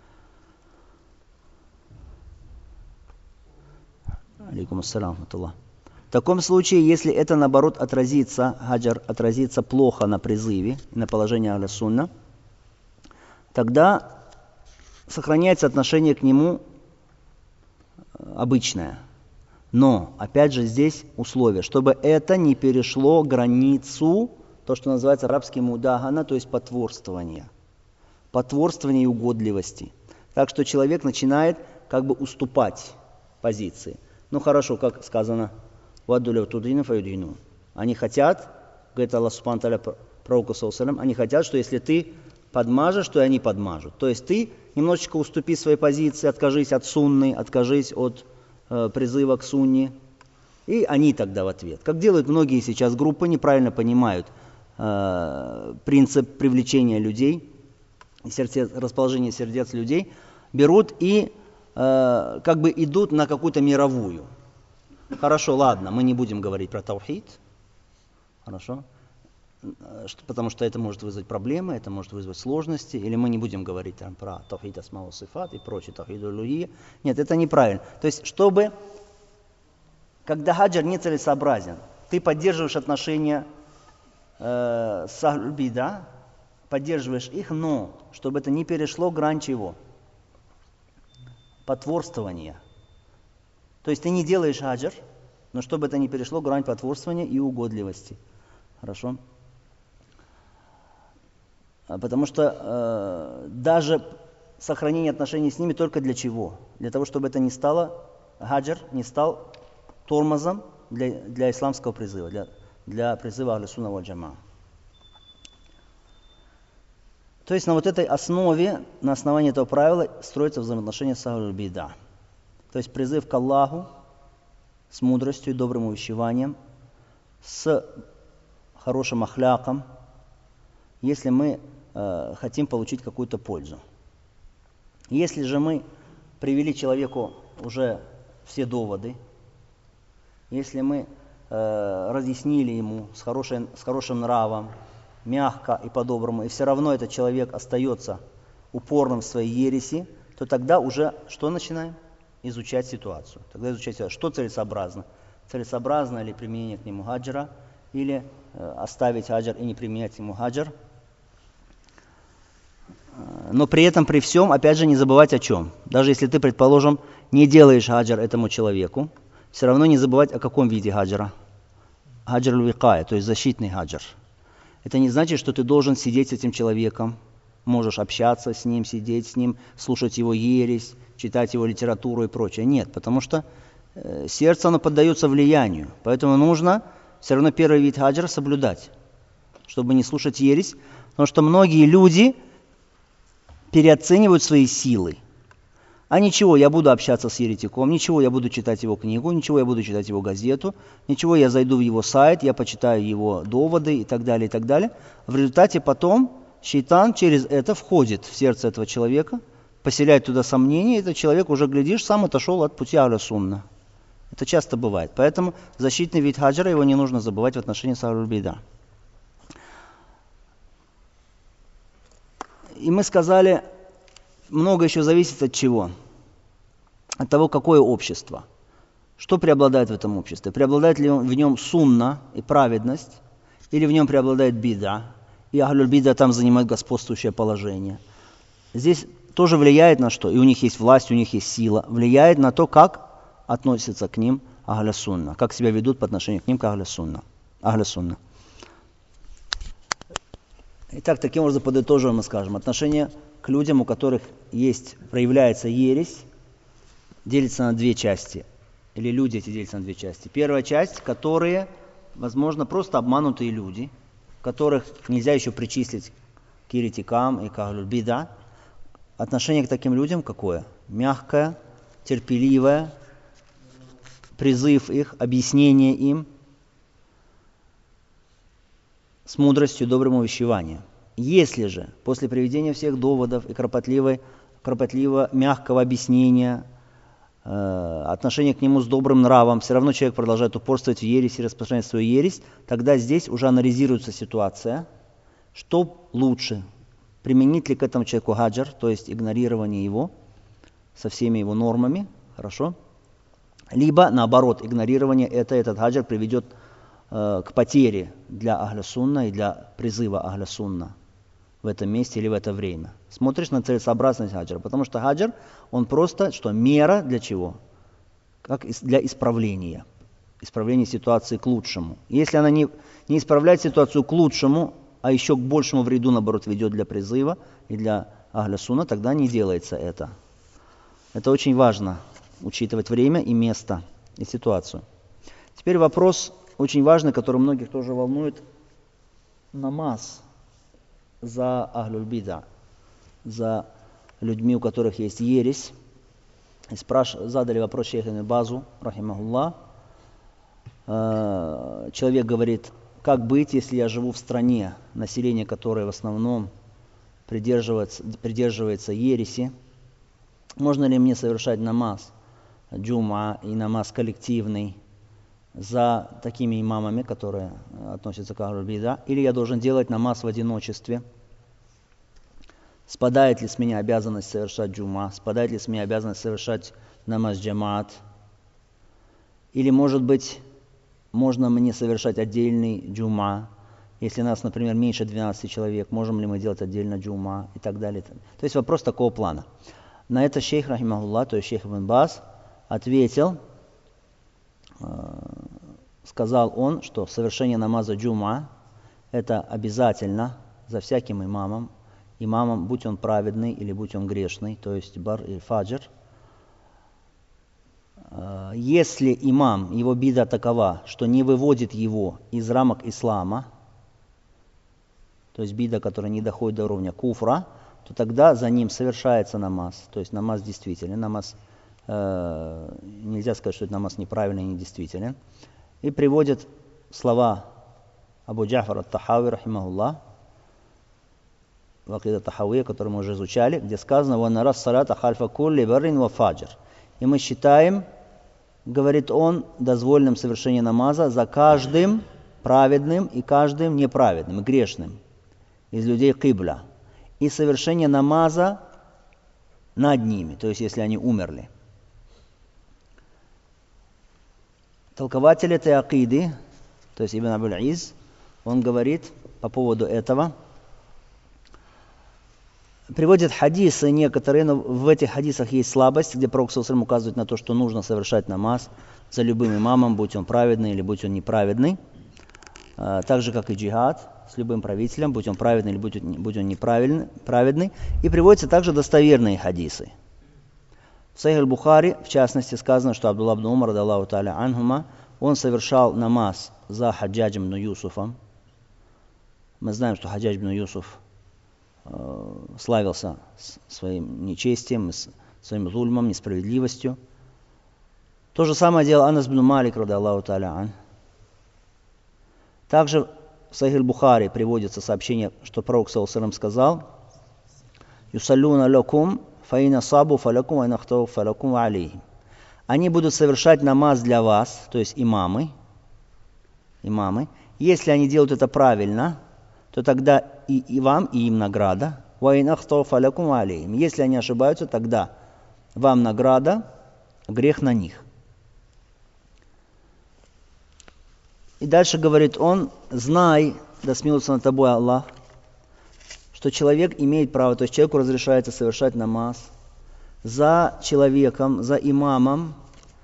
Алейкум ассалам. В таком случае, если это наоборот отразится, хаджр отразится плохо на призыве, на положении ахля сунна, тогда сохраняется отношение к нему обычное. Но, опять же, здесь условие, чтобы это не перешло границу, то, что называется арабским мудахана, то есть потворствование. Потворствование и угодливости. Так что человек начинает как бы уступать позиции. Ну хорошо, как сказано, они хотят, говорит Аллах Субхану ва Тааля пророку саллаллаху, они хотят, что если ты подмажешь, то и они подмажут. То есть ты немножечко уступи своей позиции, откажись от сунны, откажись от э, призыва к сунне, И они тогда в ответ. Как делают многие сейчас группы, неправильно понимают э, принцип привлечения людей, сердце, расположение сердец людей, берут и э, как бы идут на какую-то мировую. Хорошо, ладно, мы не будем говорить про таухид. Хорошо. Потому что это может вызвать проблемы, это может вызвать сложности, или мы не будем говорить там, про таухид асма ва сифат и прочее, таухид улухия. Нет, это неправильно. То есть, чтобы, когда хаджр не целесообразен, ты поддерживаешь отношения э, с ахль бида, поддерживаешь их, но чтобы это не перешло грань чего? Потворствования. То есть ты не делаешь хаджр, но чтобы это не перешло грань потворствования и угодливости. Хорошо? Потому что э, даже сохранение отношений с ними только для чего? Для того, чтобы это не стало, хаджр не стал тормозом для, для исламского призыва, для, для призыва ахль сунна валь джамаа. То есть на вот этой основе, на основании этого правила строятся взаимоотношения с ахль бида. То есть призыв к Аллаху с мудростью и добрым увещеванием, с хорошим ахляком, если мы э, хотим получить какую-то пользу. Если же мы привели человеку уже все доводы, если мы э, разъяснили ему с, хорошей, с хорошим нравом, мягко и по-доброму, и все равно этот человек остается упорным в своей ереси, то тогда уже что начинаем? Изучать ситуацию. Тогда изучать ситуацию. Что целесообразно? Целесообразно ли применение к нему хаджра, или э, оставить хаджр и не применять к нему хаджр. Но при этом, при всем, опять же, не забывать о чем. Даже если ты, предположим, не делаешь хаджр этому человеку, все равно не забывать о каком виде хаджра. Хаджр аль-викая, то есть защитный хаджр. Это не значит, что ты должен сидеть с этим человеком, можешь общаться с ним, сидеть с ним, слушать его ересь, читать его литературу и прочее. Нет, потому что э, сердце, оно поддается влиянию. Поэтому нужно все равно первый вид хаджра соблюдать, чтобы не слушать ересь. Потому что многие люди переоценивают свои силы. А ничего, я буду общаться с еретиком, ничего, я буду читать его книгу, ничего, я буду читать его газету, ничего, я зайду в его сайт, я почитаю его доводы и так далее, и так далее. В результате потом шейтан через это входит в сердце этого человека, поселяет туда сомнения, и этот человек уже, глядишь, сам отошел от пути ахль сунна. Это часто бывает. Поэтому защитный вид хаджра, его не нужно забывать в отношении с ахль бида. И мы сказали, много еще зависит от чего? От того, какое общество. Что преобладает в этом обществе? Преобладает ли в нем сунна и праведность, или в нем преобладает бида, и ахль бида там занимает господствующее положение. Здесь тоже влияет на что? И у них есть власть, у них есть сила. Влияет на то, как относятся к ним ахль сунна, как себя ведут по отношению к ним к ахль сунна. Ахль сунна. Итак, таким образом подытоживаем мы скажем, отношение к людям, у которых есть, проявляется ересь, делится на две части. Или люди эти делятся на две части. Первая часть, которые, возможно, просто обманутые люди, которых нельзя еще причислить к еретикам и к ахль бида. Отношение к таким людям какое? Мягкое, терпеливое, призыв их, объяснение им с мудростью, добрым увещеванием. Если же после приведения всех доводов и кропотливо, кропотливо мягкого объяснения, э, отношения к нему с добрым нравом, все равно человек продолжает упорствовать в ереси и распространять свою ересь, тогда здесь уже анализируется ситуация, что лучше, применить ли к этому человеку хаджр, то есть игнорирование его со всеми его нормами, хорошо, либо наоборот, игнорирование это, этот хаджр приведет к потере для ахль сунна и для призыва ахль сунна в этом месте или в это время. Смотришь на целесообразность хаджра, потому что хаджр, он просто, что, мера для чего? Как для исправления. Исправления ситуации к лучшему. Если она не, не исправляет ситуацию к лучшему, а еще к большему вреду, наоборот, ведет для призыва и для ахль сунна, тогда не делается это. Это очень важно, учитывать время и место, и ситуацию. Теперь вопрос очень важный, который многих тоже волнует, намаз за ахль бида, за людьми, у которых есть ересь. И спраш... Задали вопрос шейху ибн Базу, рахимахуллах, э, человек говорит, как быть, если я живу в стране, население которой в основном придерживается, придерживается ереси, можно ли мне совершать намаз джума и намаз коллективный за такими имамами, которые относятся к ахлю бида, или я должен делать намаз в одиночестве? Спадает ли с меня обязанность совершать джума? Спадает ли с меня обязанность совершать намаз джамаат? Или, может быть, можно мне совершать отдельный джума? Если нас, например, меньше двенадцати человек, можем ли мы делать отдельно джума и так далее? То есть вопрос такого плана. На это шейх, рахимахуллах, то есть шейх Ибн Баз, ответил, сказал он, что совершение намаза джума это обязательно за всяким имамом, имамом, будь он праведный или будь он грешный, то есть бар или фаджр. Если имам, его бида такова, что не выводит его из рамок ислама, то есть бида, которая не доходит до уровня куфра, то тогда за ним совершается намаз. То есть намаз действительный, намаз, э, нельзя сказать, что это намаз неправильный и недействителен. И приводит слова Абу Джафар ат-Тахави, рахимахуллах, в акида Тахавия, который мы уже изучали, где сказано «Ва нарас салата хальфа кулли баррин ва фаджр». И мы считаем, говорит он, дозволенным совершение намаза за каждым праведным и каждым неправедным, и грешным из людей кибля. И совершение намаза над ними, то есть если они умерли. Толкователь этой акиды, то есть Ибн Абуль-Из, он говорит по поводу этого, приводит хадисы некоторые, но в этих хадисах есть слабость, где Пророк саллаллаху алейхи ва саллям указывает на то, что нужно совершать намаз за любым имамом, будь он праведный или будь он неправедный, так же как и джихад с любым правителем, будь он праведный или будь, будь он неправедный, праведный. И приводятся также достоверные хадисы. В Сахих аль-Бухари, в частности, сказано, что Абдулла ибн Умар, радаллаху та'аля анхума, он совершал намаз за Хаджаджем ибн Юсуфом. Мы знаем, что Хаджадж ибн Юсуф э, славился своим нечестием, своим зульмом, несправедливостью. То же самое делал Анас ибн Малик, радаллаху та'аля ан. Также в Сахих аль-Бухари приводится сообщение, что Пророк саллаллаху алейхи ва саллям сказал: «Юсаллюна лакум, фаина сабу фалякум, айна хтау фалякум алейхим». Они будут совершать намаз для вас, то есть имамы, имамы. Если они делают это правильно, то тогда и, и вам, и им награда. «Ваина хтау фалякум алейхим». Если они ошибаются, тогда вам награда, грех на них. И дальше говорит он: знай, да смилуется над тобой Аллах, что человек имеет право, то есть человеку разрешается совершать намаз за человеком, за имамом,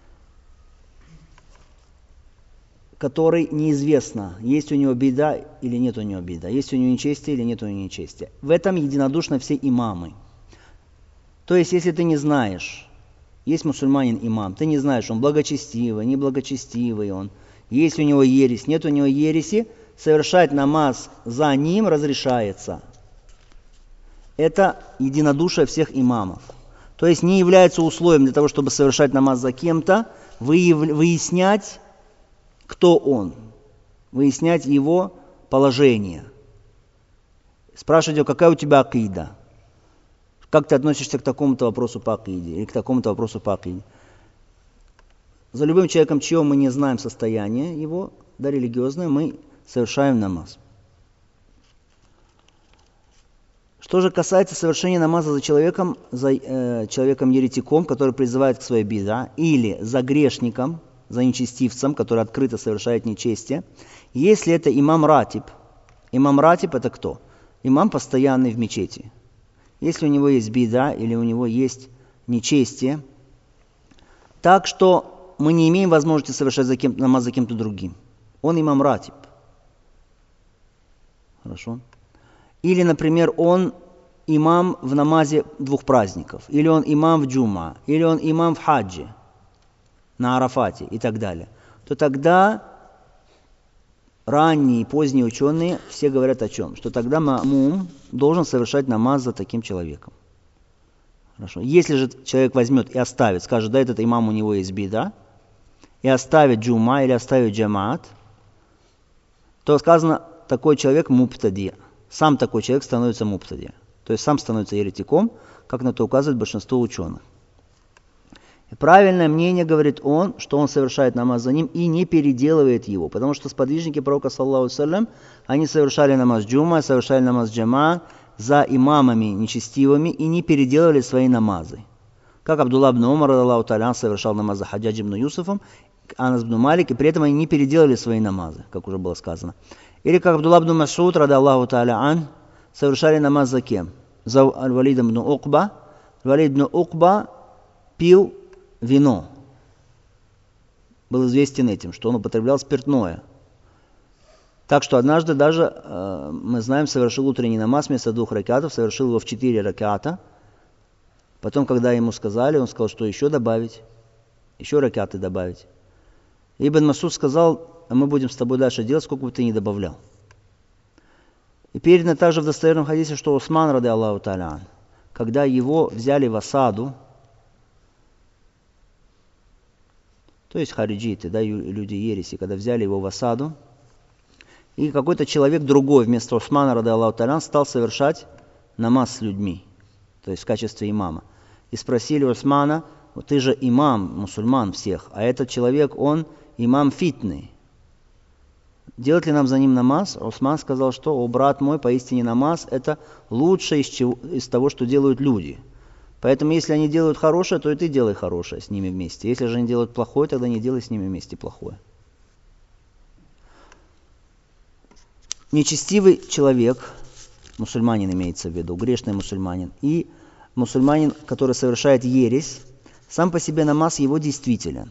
который неизвестно, есть у него беда или нет у него беда, есть у него нечестие или нет у него нечестия. В этом единодушно все имамы. То есть, если ты не знаешь, есть мусульманин имам, ты не знаешь, он благочестивый, неблагочестивый он, есть у него ересь, нет у него ереси, совершать намаз за ним разрешается. Это единодушие всех имамов. То есть не является условием для того, чтобы совершать намаз за кем-то, выяснять, кто он, выяснять его положение. Спрашивать его, какая у тебя акида, как ты относишься к такому-то вопросу по акиде или к такому-то вопросу по акиде. За любым человеком, чьего мы не знаем состояние его, да, религиозное, мы совершаем намаз. Что же касается совершения намаза за человеком, за э, человеком-еретиком, который призывает к своей бида, или за грешником, за нечестивцем, который открыто совершает нечестие, если это имам ратиб. Имам ратиб это кто? Имам постоянный в мечети. Если у него есть бида или у него есть нечестие, так что мы не имеем возможности совершать за кем, намаз за кем-то другим. Он имам ратиб. Хорошо. Или, например, он имам в намазе двух праздников, или он имам в джума, или он имам в хаджи, на Арафате и так далее, то тогда ранние и поздние ученые все говорят о чем? Что тогда ма'мум должен совершать намаз за таким человеком. Хорошо. Если же человек возьмет и оставит, скажет, да, этот имам у него есть бида, и оставит джума или оставит джамаат, то сказано, такой человек мубтади. Сам такой человек становится мубтади. То есть сам становится еретиком, как на то указывает большинство ученых. И правильное мнение, говорит он, что он совершает намаз за ним и не переделывает его. Потому что сподвижники пророка, саллаллаху алейхи ва саллям, они совершали намаз джума, совершали намаз джама за имамами нечестивыми и не переделывали свои намазы. Как Абдулла ибн Умар, Аллаху та'аля, совершал намаз за Хаджаджем ибн Юсуфом, Анас ибн Малик, и при этом они не переделали свои намазы, как уже было сказано. Или как Абдулла ибн Мас'уд, рада Аллаху та'аля ан, совершали намаз за кем? За Аль-Валид ибн Укба. Аль-Валид ибн Укба пил вино. Был известен этим, что он употреблял спиртное. Так что однажды даже, э, мы знаем, совершил утренний намаз вместо двух ракатов, совершил его в четыре раката. Потом, когда ему сказали, он сказал, что еще добавить, еще ракаты добавить. Ибн Масуд сказал, а мы будем с тобой дальше делать, сколько бы ты ни добавлял. И передано также в достоверном хадисе, что Усман, рады Аллаху та'аля, когда его взяли в осаду, то есть хариджиты, да, люди ереси, когда взяли его в осаду, и какой-то человек другой вместо Усмана, рады Аллаху та'аля, стал совершать намаз с людьми, то есть в качестве имама. И спросили Усмана, ты же имам мусульман всех, а этот человек, он имам фитны. Делать ли нам за ним намаз? Усман сказал, что, о, брат мой, поистине намаз это лучшее из, чего, из того, что делают люди. Поэтому, если они делают хорошее, то и ты делай хорошее с ними вместе. Если же они делают плохое, тогда не делай с ними вместе плохое. Нечестивый человек, мусульманин имеется в виду, грешный мусульманин, и мусульманин, который совершает ересь, сам по себе намаз его действителен.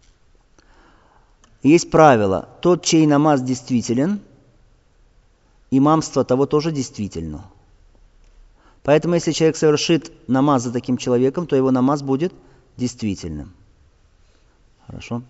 Есть правило, тот, чей намаз действителен, имамство того тоже действительно. Поэтому, если человек совершит намаз за таким человеком, то его намаз будет действительным. Хорошо.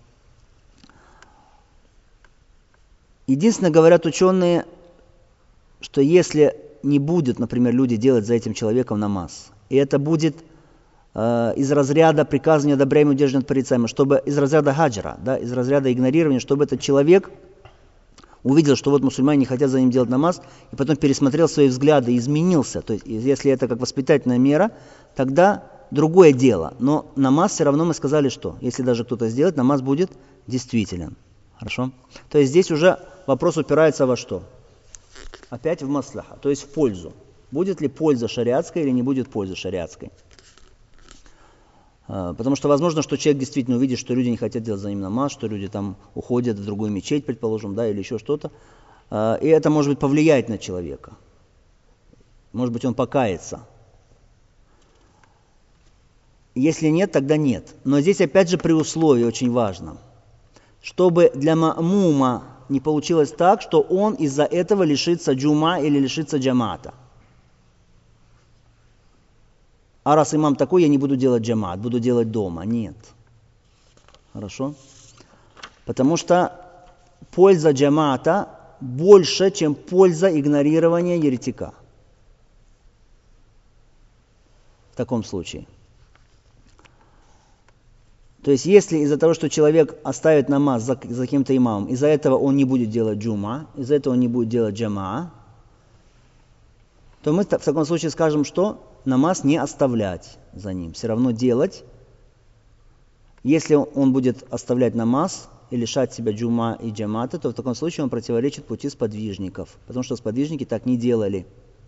Единственное, говорят ученые, что если не будут, например, люди делать за этим человеком намаз, и это будет э, из разряда приказывания одобряемого и удерживания от порицаемого, чтобы из разряда хаджра, да, из разряда игнорирования, чтобы этот человек увидел, что вот мусульмане не хотят за ним делать намаз, и потом пересмотрел свои взгляды и изменился. То есть, если это как воспитательная мера, тогда другое дело. Но намаз все равно мы сказали, что если даже кто-то сделает, намаз будет действителен. Хорошо? То есть здесь уже вопрос упирается во что? Опять в маслаха, то есть в пользу. Будет ли польза шариатская или не будет пользы шариатской? Потому что возможно, что человек действительно увидит, что люди не хотят делать за ним намаз, что люди там уходят в другую мечеть, предположим, да, или еще что-то. И это, может быть, повлияет на человека. Может быть, он покается. Если нет, тогда нет. Но здесь опять же при условии очень важном. Чтобы для ма'мума не получилось так, что он из-за этого лишится джума или лишится джамата. А раз имам такой, я не буду делать джамаат, буду делать дома. Нет. Хорошо? Потому что польза джамаата больше, чем польза игнорирования еретика. В таком случае. То есть, если из-за того, что человек оставит намаз за, за каким-то имамом, из-за этого он не будет делать джума, из-за этого он не будет делать джамаа, то мы в таком случае скажем, что намаз не оставлять за ним, все равно делать. Если он будет оставлять намаз и лишать себя джума и джамата, то в таком случае он противоречит пути сподвижников, потому что сподвижники так не делали.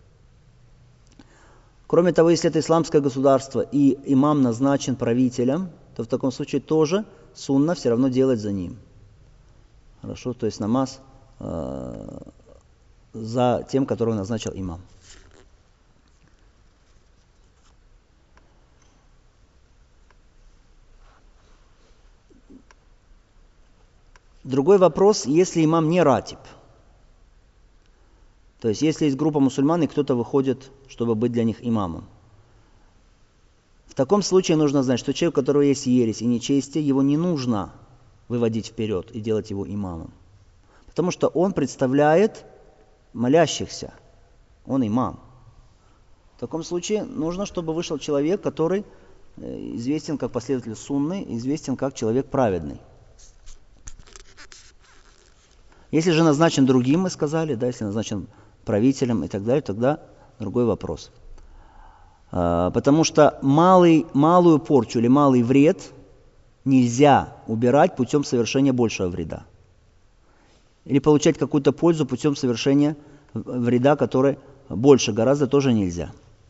Кроме того, если это исламское государство и имам назначен правителем, то в таком случае тоже сунна все равно делать за ним. Хорошо, то есть намаз э, за тем, которого назначил имам. Другой вопрос, если имам не ратиб. То есть, если есть группа мусульман, и кто-то выходит, чтобы быть для них имамом. В таком случае нужно знать, что человек, у которого есть ересь и нечестие, его не нужно выводить вперед и делать его имамом. Потому что он представляет молящихся. Он имам. В таком случае нужно, чтобы вышел человек, который известен как последователь сунны, известен как человек праведный. Если же назначен другим, мы сказали, да, если назначен правителем и так далее, тогда другой вопрос. Потому что малый, малую порчу или малый вред нельзя убирать путем совершения большего вреда. Или получать какую-то пользу путем совершения вреда, который больше гораздо, тоже нельзя.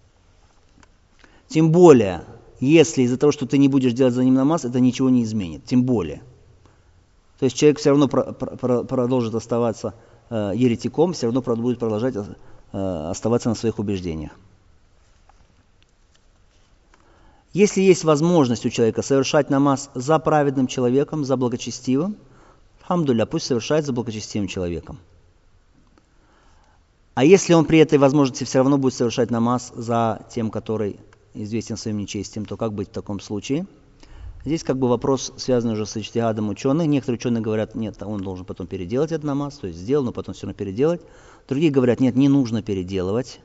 Тем более, если из-за того, что ты не будешь делать за ним намаз, это ничего не изменит. Тем более. То есть человек все равно про- про- продолжит оставаться э, еретиком, все равно будет продолжать э, оставаться на своих убеждениях. Если есть возможность у человека совершать намаз за праведным человеком, за благочестивым, алхамдулилля, пусть совершает за благочестивым человеком. А если он при этой возможности все равно будет совершать намаз за тем, который известен своим нечестием, то как быть в таком случае? Здесь как бы вопрос, связанный уже с иджтихадом ученых. Некоторые ученые говорят, нет, он должен потом переделать этот намаз, то есть сделал, но потом все равно переделать. Другие говорят, нет, не нужно переделывать.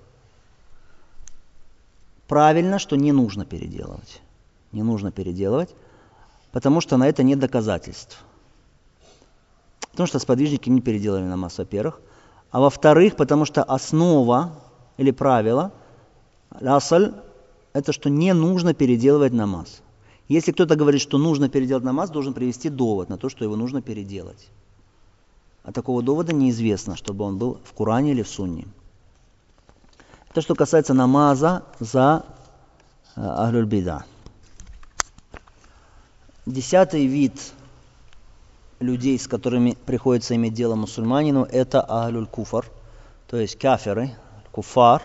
Правильно, что не нужно переделывать. Не нужно переделывать, потому что на это нет доказательств. Потому что сподвижники не переделали намаз, во-первых. А во-вторых, потому что основа или правило, асаль, это что не нужно переделывать намаз. Если кто-то говорит, что нужно переделать намаз, должен привести довод на то, что его нужно переделать. А такого довода неизвестно, чтобы он был в Коране или в Сунне. Это что касается намаза за э, ахлюль бида. Десятый вид людей, с которыми приходится иметь дело мусульманину, это ахлюль куфар, то есть кафиры, куфар.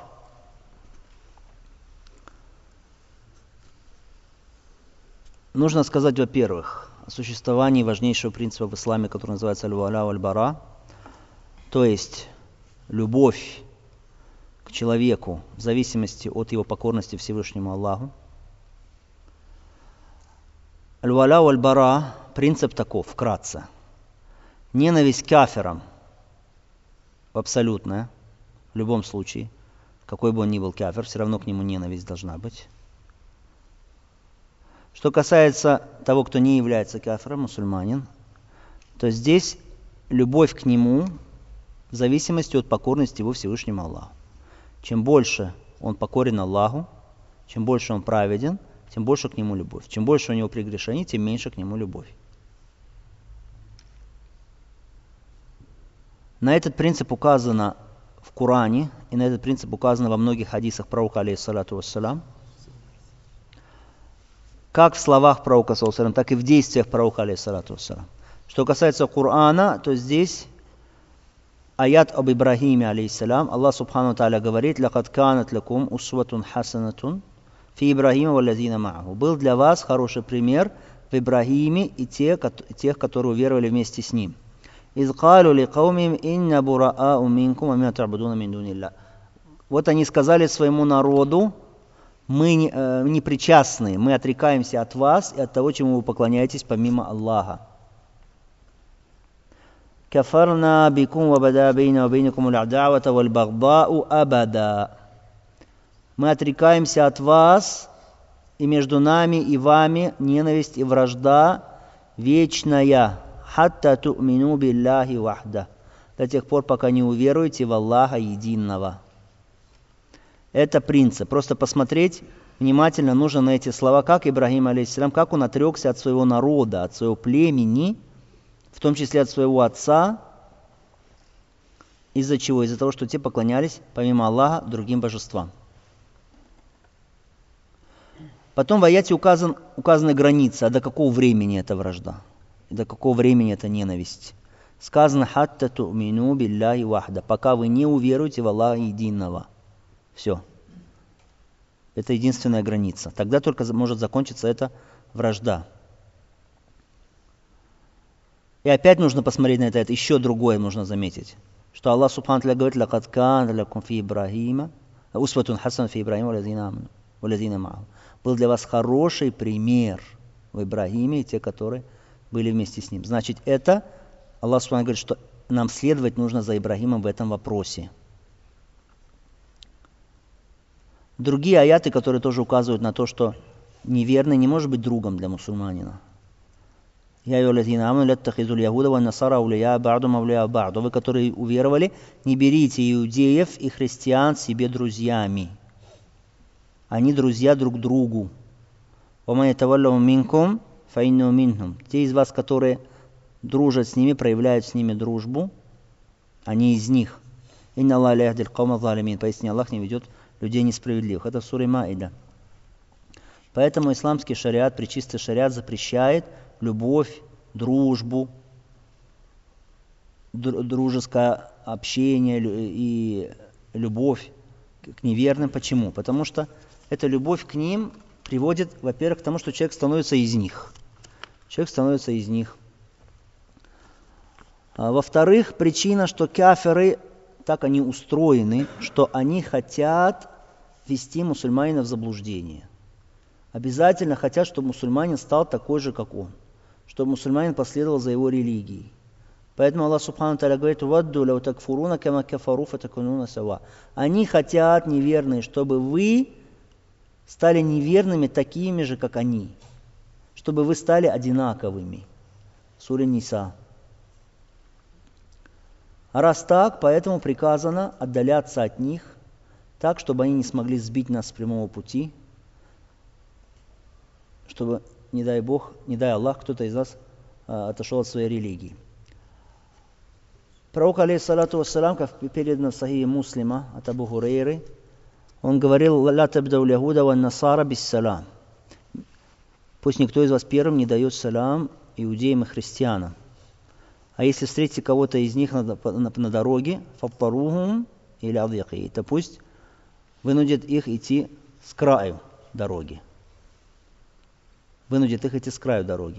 Нужно сказать, во-первых, о существовании важнейшего принципа в исламе, который называется аль-валя валь-бара, то есть любовь к человеку в зависимости от его покорности Всевышнему Аллаху. Аль-валя валь-бара, принцип таков, вкратце. Ненависть к кафирам абсолютная, в любом случае, какой бы он ни был кафир, все равно к нему ненависть должна быть. Что касается того, кто не является кафиром, мусульманин, то здесь любовь к нему в зависимости от покорности его Всевышнему Аллаху. Чем больше он покорен Аллаху, чем больше он праведен, тем больше к нему любовь. Чем больше у него прегрешений, тем меньше к нему любовь. На этот принцип указано в Коране, и на этот принцип указано во многих хадисах пророка, алейхиссалату вассалям, как в словах пророка, так и в действиях пророка, алейхиссалату вассалям. Что касается Корана, то здесь аят об Ибрахиме, алейхиссалям, Аллах субхану тааля говорит: «Лакад канат лакум усватун хасанатун фи Ибрахима валлазина ма'аху». Был для вас хороший пример в Ибрахиме и тех, которые уверовали вместе с ним. «Из калу ли каумим инна бураау минкум ва мимма та'будуна мин дуниллах». Вот они сказали своему народу: мы не, э, не причастны, мы отрекаемся от вас и от того, чему вы поклоняетесь помимо Аллаха. «Кафарна бикум ва бада бейна ва бейнакум аль-адавата валь багдау абада». Мы отрекаемся от вас, и между нами и вами ненависть и вражда вечная. «Хатта ту'мину билляхи вахда». До тех пор, пока не уверуете в Аллаха единого. Это принцип. Просто посмотреть внимательно нужно на эти слова, как Ибрахим, алейхиссалям, как он отрекся от своего народа, от своего племени, в том числе от своего отца. Из-за чего? Из-за того, что те поклонялись, помимо Аллаха, другим божествам. Потом в аяте указан, указаны границы, а до какого времени это вражда, и до какого времени это ненависть. Сказано: «Хатта ту'мину билляхи вахда», пока вы не уверуете в Аллаха единого. Все. Это единственная граница. Тогда только может закончиться эта вражда. И опять нужно посмотреть на это. это еще другое нужно заметить. Что Аллах субхану ва тааля говорит: «Лакад кана лакум фи Ибрахима усватун хасан фи Ибрахима валазина ма'аху». Был для вас хороший пример в Ибрахиме и те, которые были вместе с ним. Значит, это Аллах субхану говорит, что нам следовать нужно за Ибрахимом в этом вопросе. Другие аяты, которые тоже указывают на то, что неверный не может быть другом для мусульманина. Я юллазина аману ля таттахизуль яхуда ва насара аулия ба'дум аулия ба'д. Вы, которые уверовали, не берите иудеев и христиан себе друзьями. Они друзья друг другу. Ва ман ятаваллахум минкум фа иннаху минхум. Те из вас, которые дружат с ними, проявляют с ними дружбу, они из них. Инна Аллах ля яхдиль каума залимин. Поистине Аллах не ведет людей несправедливых. Это в суре Маида. Поэтому исламский шариат, пречистый шариат запрещает любовь, дружбу, дружеское общение и любовь к неверным. Почему? Потому что эта любовь к ним приводит, во-первых, к тому, что человек становится из них. Человек становится из них. А во-вторых, причина, что кафиры, так они устроены, что они хотят ввести мусульманина в заблуждение. Обязательно хотят, чтобы мусульманин стал такой же, как он. Чтобы мусульманин последовал за его религией. Поэтому Аллах Субхану Тааля говорит: «Вадду лау такфуруна кама кафару фатакунуна сава». Они хотят, неверные, чтобы вы стали неверными такими же, как они. Чтобы вы стали одинаковыми. Сура Ниса. А раз так, поэтому приказано отдаляться от них, так, чтобы они не смогли сбить нас с прямого пути, чтобы, не дай Бог, не дай Аллах, кто-то из нас а, отошел от своей религии. Пророк, алейхиссалату вассалам, как передано в Сахихе Муслима от Абу Хурейры, он говорил: «Ла табдау ляхуда ва насара бис салам». Пусть никто из вас первым не дает салам иудеям и христианам. А если встретите кого-то из них на, на, на дороге, фаттарухум или адьяки, то пусть вынудит их идти с краю дороги. Вынудит их идти с краю дороги.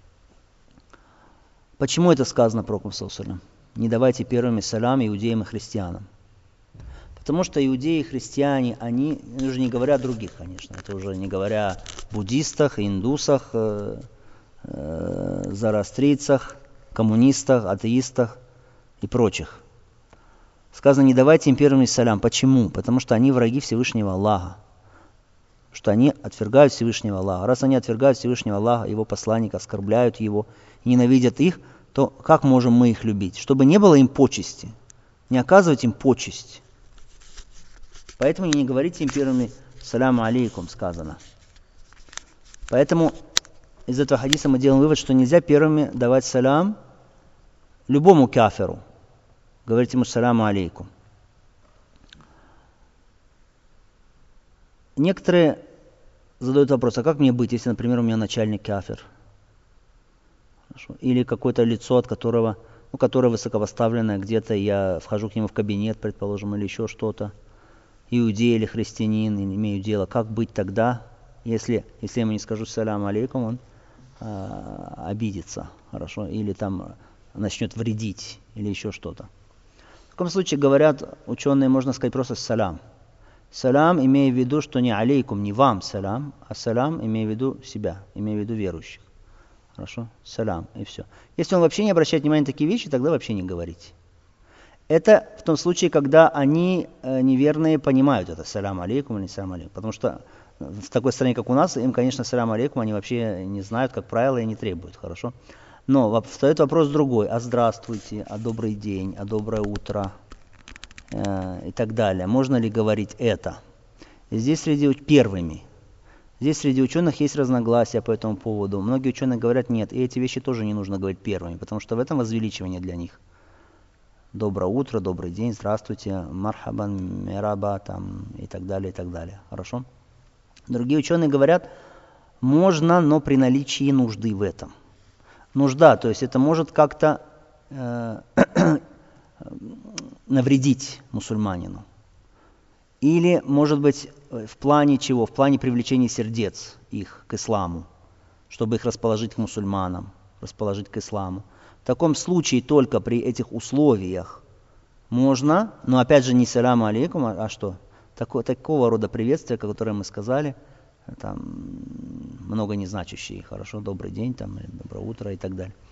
Почему это сказано пророком саллаллаху алейхи ва саллям? Не давайте первыми салам иудеям и христианам. Потому что иудеи и христиане, они, уже не говоря о других, конечно, это уже не говоря о буддистах, индусах, э, э, зороастрийцах, коммунистах, атеистах и прочих. Сказано: не давайте им первыми салям. Почему? Потому что они враги Всевышнего Аллаха. Что они отвергают Всевышнего Аллаха. Раз они отвергают Всевышнего Аллаха, его посланника, оскорбляют его, ненавидят их, то как можем мы их любить? Чтобы не было им почести. Не оказывать им почесть. Поэтому не говорите им первыми саляму алейкум, сказано. Поэтому из этого хадиса мы делаем вывод, что нельзя первыми давать салям любому кафиру. Говорите ему саляму алейкум. Некоторые задают вопрос: а как мне быть, если, например, у меня начальник кафир? Хорошо. Или какое-то лицо, от которого, ну, которое высокопоставленное где-то, я вхожу к нему в кабинет, предположим, или еще что-то. Иудей или христианин, имею дело. Как быть тогда, если, если я ему не скажу саляму алейкум, он э, обидится, хорошо, или там начнет вредить, или еще что-то. В таком случае, говорят ученые, можно сказать просто салям. Салям, имея в виду, что не алейкум, не вам салям, а салям, имея в виду себя, имея в виду верующих. Хорошо? Салям, и все. Если он вообще не обращает внимания на такие вещи, тогда вообще не говорите. Это в том случае, когда они, э, неверные, понимают это, салям алейкум или салям алейкум. Потому что в такой стране, как у нас, им, конечно, салям алейкум, они вообще не знают, как правило, и не требуют, хорошо? Но встает вопрос другой: а здравствуйте, а добрый день, а доброе утро э, и так далее. Можно ли говорить это? И здесь среди первыми. Здесь среди ученых есть разногласия по этому поводу. Многие ученые говорят: нет, и эти вещи тоже не нужно говорить первыми, потому что в этом возвеличивание для них. Доброе утро, добрый день, здравствуйте, мархабан, мираба, там, и так далее, и так далее. Хорошо? Другие ученые говорят: можно, но при наличии нужды в этом. Нужда, то есть это может как-то э, навредить мусульманину. Или, может быть, в плане чего? В плане привлечения сердец их к исламу, чтобы их расположить к мусульманам, расположить к исламу. В таком случае только при этих условиях можно, но опять же не саляму алейкум, а, а что? Тако, такого рода приветствия, которое мы сказали, там много незначащие, хорошо, добрый день, там, доброе утро и так далее.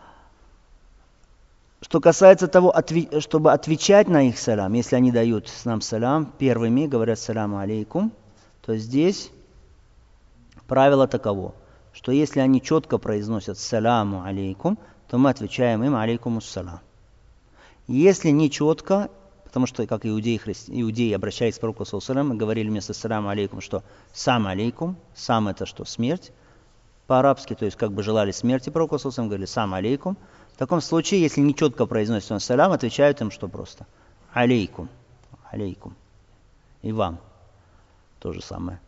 Что касается того, отви- чтобы отвечать на их салям, если они дают нам салям, первыми говорят саляму алейкум, то здесь правило таково, что если они четко произносят «саламу алейкум», то мы отвечаем им «алейкум ассалам». Если не четко, потому что, как иудеи, христи... иудеи обращались к пророку саллаллаху алейхи ва саллям, говорили вместо «саламу алейкум», что «сам алейкум», «сам» это что? Смерть по-арабски, то есть как бы желали смерти пророку саллаллаху алейхи ва саллям, говорили «сам алейкум». В таком случае, если не четко произносит он «салам», отвечают им что просто? «Алейкум», «алейкум». И вам то же самое.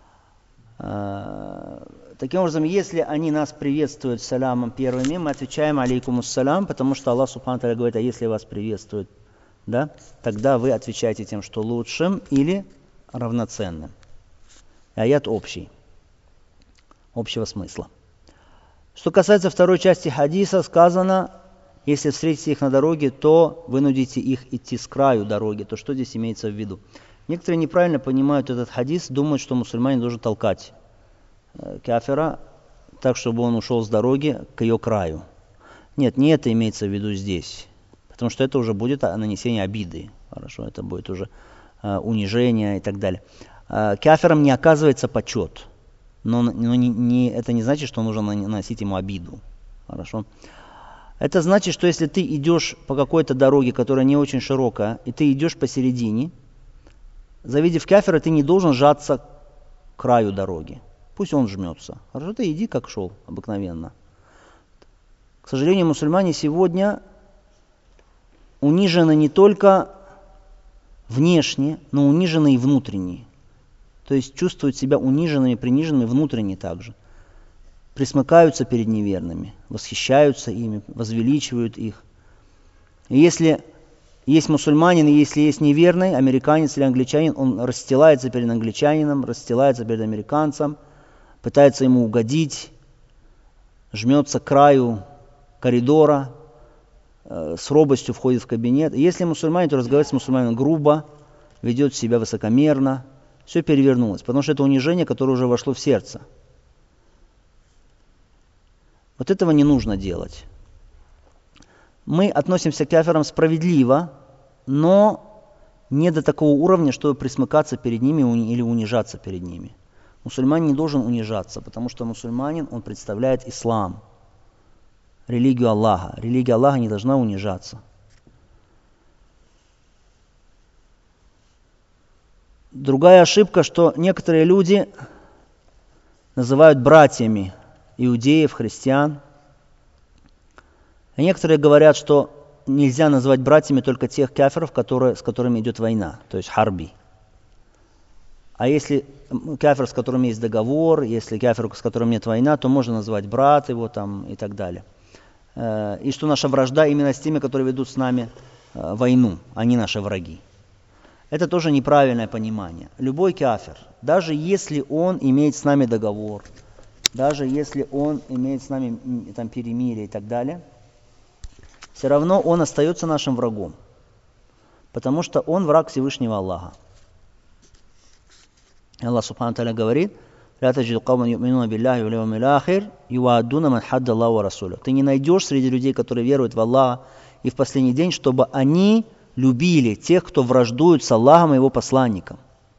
Таким образом, если они нас приветствуют саламом первыми, мы отвечаем алейкум ассалам, потому что Аллах Субхану ва Тааля говорит, а если вас приветствуют, да, тогда вы отвечаете тем, что лучшим или равноценным. Аят общий, общего смысла. Что касается второй части хадиса, сказано, если встретите их на дороге, то вынудите их идти с краю дороги. То что здесь имеется в виду? Некоторые неправильно понимают этот хадис, думают, что мусульманин должен толкать кафира так, чтобы он ушел с дороги к ее краю. Нет, не это имеется в виду здесь, потому что это уже будет нанесение обиды, хорошо, это будет уже э, унижение и так далее. Э, кафирам не оказывается почет, но, но не, не, это не значит, что нужно наносить ему обиду, хорошо. Это значит, что если ты идешь по какой-то дороге, которая не очень широкая, и ты идешь посередине, завидев кафира, ты не должен сжаться к краю дороги. Пусть он жмется. Хорошо, ты иди, как шел, обыкновенно. К сожалению, мусульмане сегодня унижены не только внешне, но унижены и внутренне. То есть чувствуют себя униженными, приниженными внутренне также. Присмыкаются перед неверными, восхищаются ими, возвеличивают их. И если есть мусульманин, и если есть неверный, американец или англичанин, он расстилается перед англичанином, расстилается перед американцем, пытается ему угодить, жмется к краю коридора, э, с робостью входит в кабинет. И если мусульманин, то разговаривает с мусульманином грубо, ведет себя высокомерно, все перевернулось, потому что это унижение, которое уже вошло в сердце. Вот этого не нужно делать. Мы относимся к кафирам справедливо, но не до такого уровня, чтобы присмыкаться перед ними или унижаться перед ними. Мусульманин не должен унижаться, потому что мусульманин, он представляет ислам, религию Аллаха. Религия Аллаха не должна унижаться. Другая ошибка, что некоторые люди называют братьями иудеев, христиан. И некоторые говорят, что нельзя назвать братьями только тех кафиров, которые, с которыми идет война, то есть харби. А если кафир, с которым есть договор, если кафир, с которым нет война, то можно назвать брат его там и так далее. И что наша вражда именно с теми, которые ведут с нами войну, а не наши враги. Это тоже неправильное понимание. Любой кафир, даже если он имеет с нами договор, даже если он имеет с нами там, перемирие и так далее, все равно он остается нашим врагом, потому что он враг Всевышнего Аллаха. Аллах Субхану ва Тааля говорит: «Ля таджиду кавман ю'минуна билляхи вал яумил ахир юаддуна ман хадда Аллаху ва расулю». Ты не найдешь среди людей, которые веруют в Аллаха и в последний день, чтобы они любили тех, кто враждует с Аллахом и его посланником.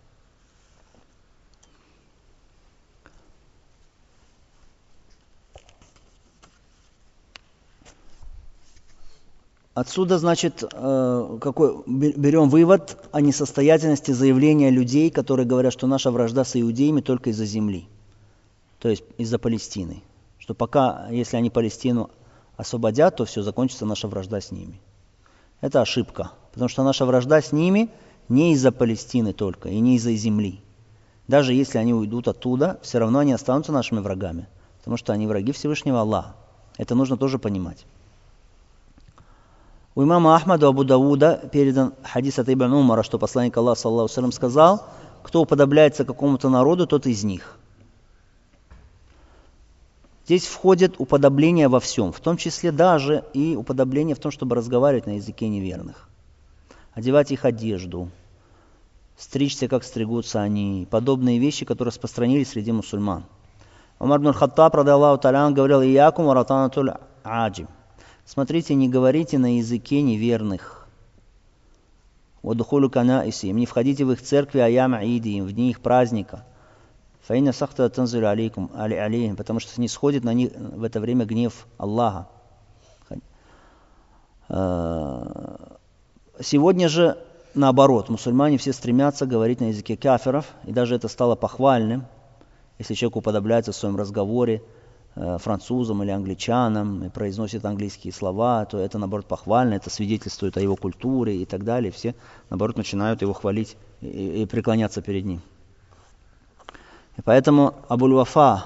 Отсюда, значит, какой, берем вывод о несостоятельности заявления людей, которые говорят, что наша вражда с иудеями только из-за земли, то есть из-за Палестины. Что пока, если они Палестину освободят, то все, закончится наша вражда с ними. Это ошибка, потому что наша вражда с ними не из-за Палестины только и не из-за земли. Даже если они уйдут оттуда, все равно они останутся нашими врагами, потому что они враги Всевышнего Аллаха. Это нужно тоже понимать. У имама Ахмада, Абу Давуда передан хадис от Ибн Умара, что посланник Аллаха саллаллаху алейхи ва саллям сказал: кто уподобляется какому-то народу, тот из них. Здесь входит уподобление во всем, в том числе даже и уподобление в том, чтобы разговаривать на языке неверных, одевать их одежду, стричься, как стригутся они, подобные вещи, которые распространились среди мусульман. Умар ибн Хаттаб, радиаллаху та'аля, говорил: «Иякум ва ратанатуль аджим». Смотрите, не говорите на языке неверных. «Вадухулю канаисим», не входите в их церкви аям аидиим, в дни их праздника. Фаинна сахта танзилю алейкум, али алейхим, потому что не сходит на них в это время гнев Аллаха. Сегодня же наоборот, мусульмане все стремятся говорить на языке кафиров, и даже это стало похвальным, если человек уподобляется в своем разговоре э, французам или англичанам и произносит английские слова, то это, наоборот, похвально, это свидетельствует о его культуре и так далее. Все, наоборот, начинают его хвалить и, и преклоняться перед ним. И поэтому Абуль-Вафа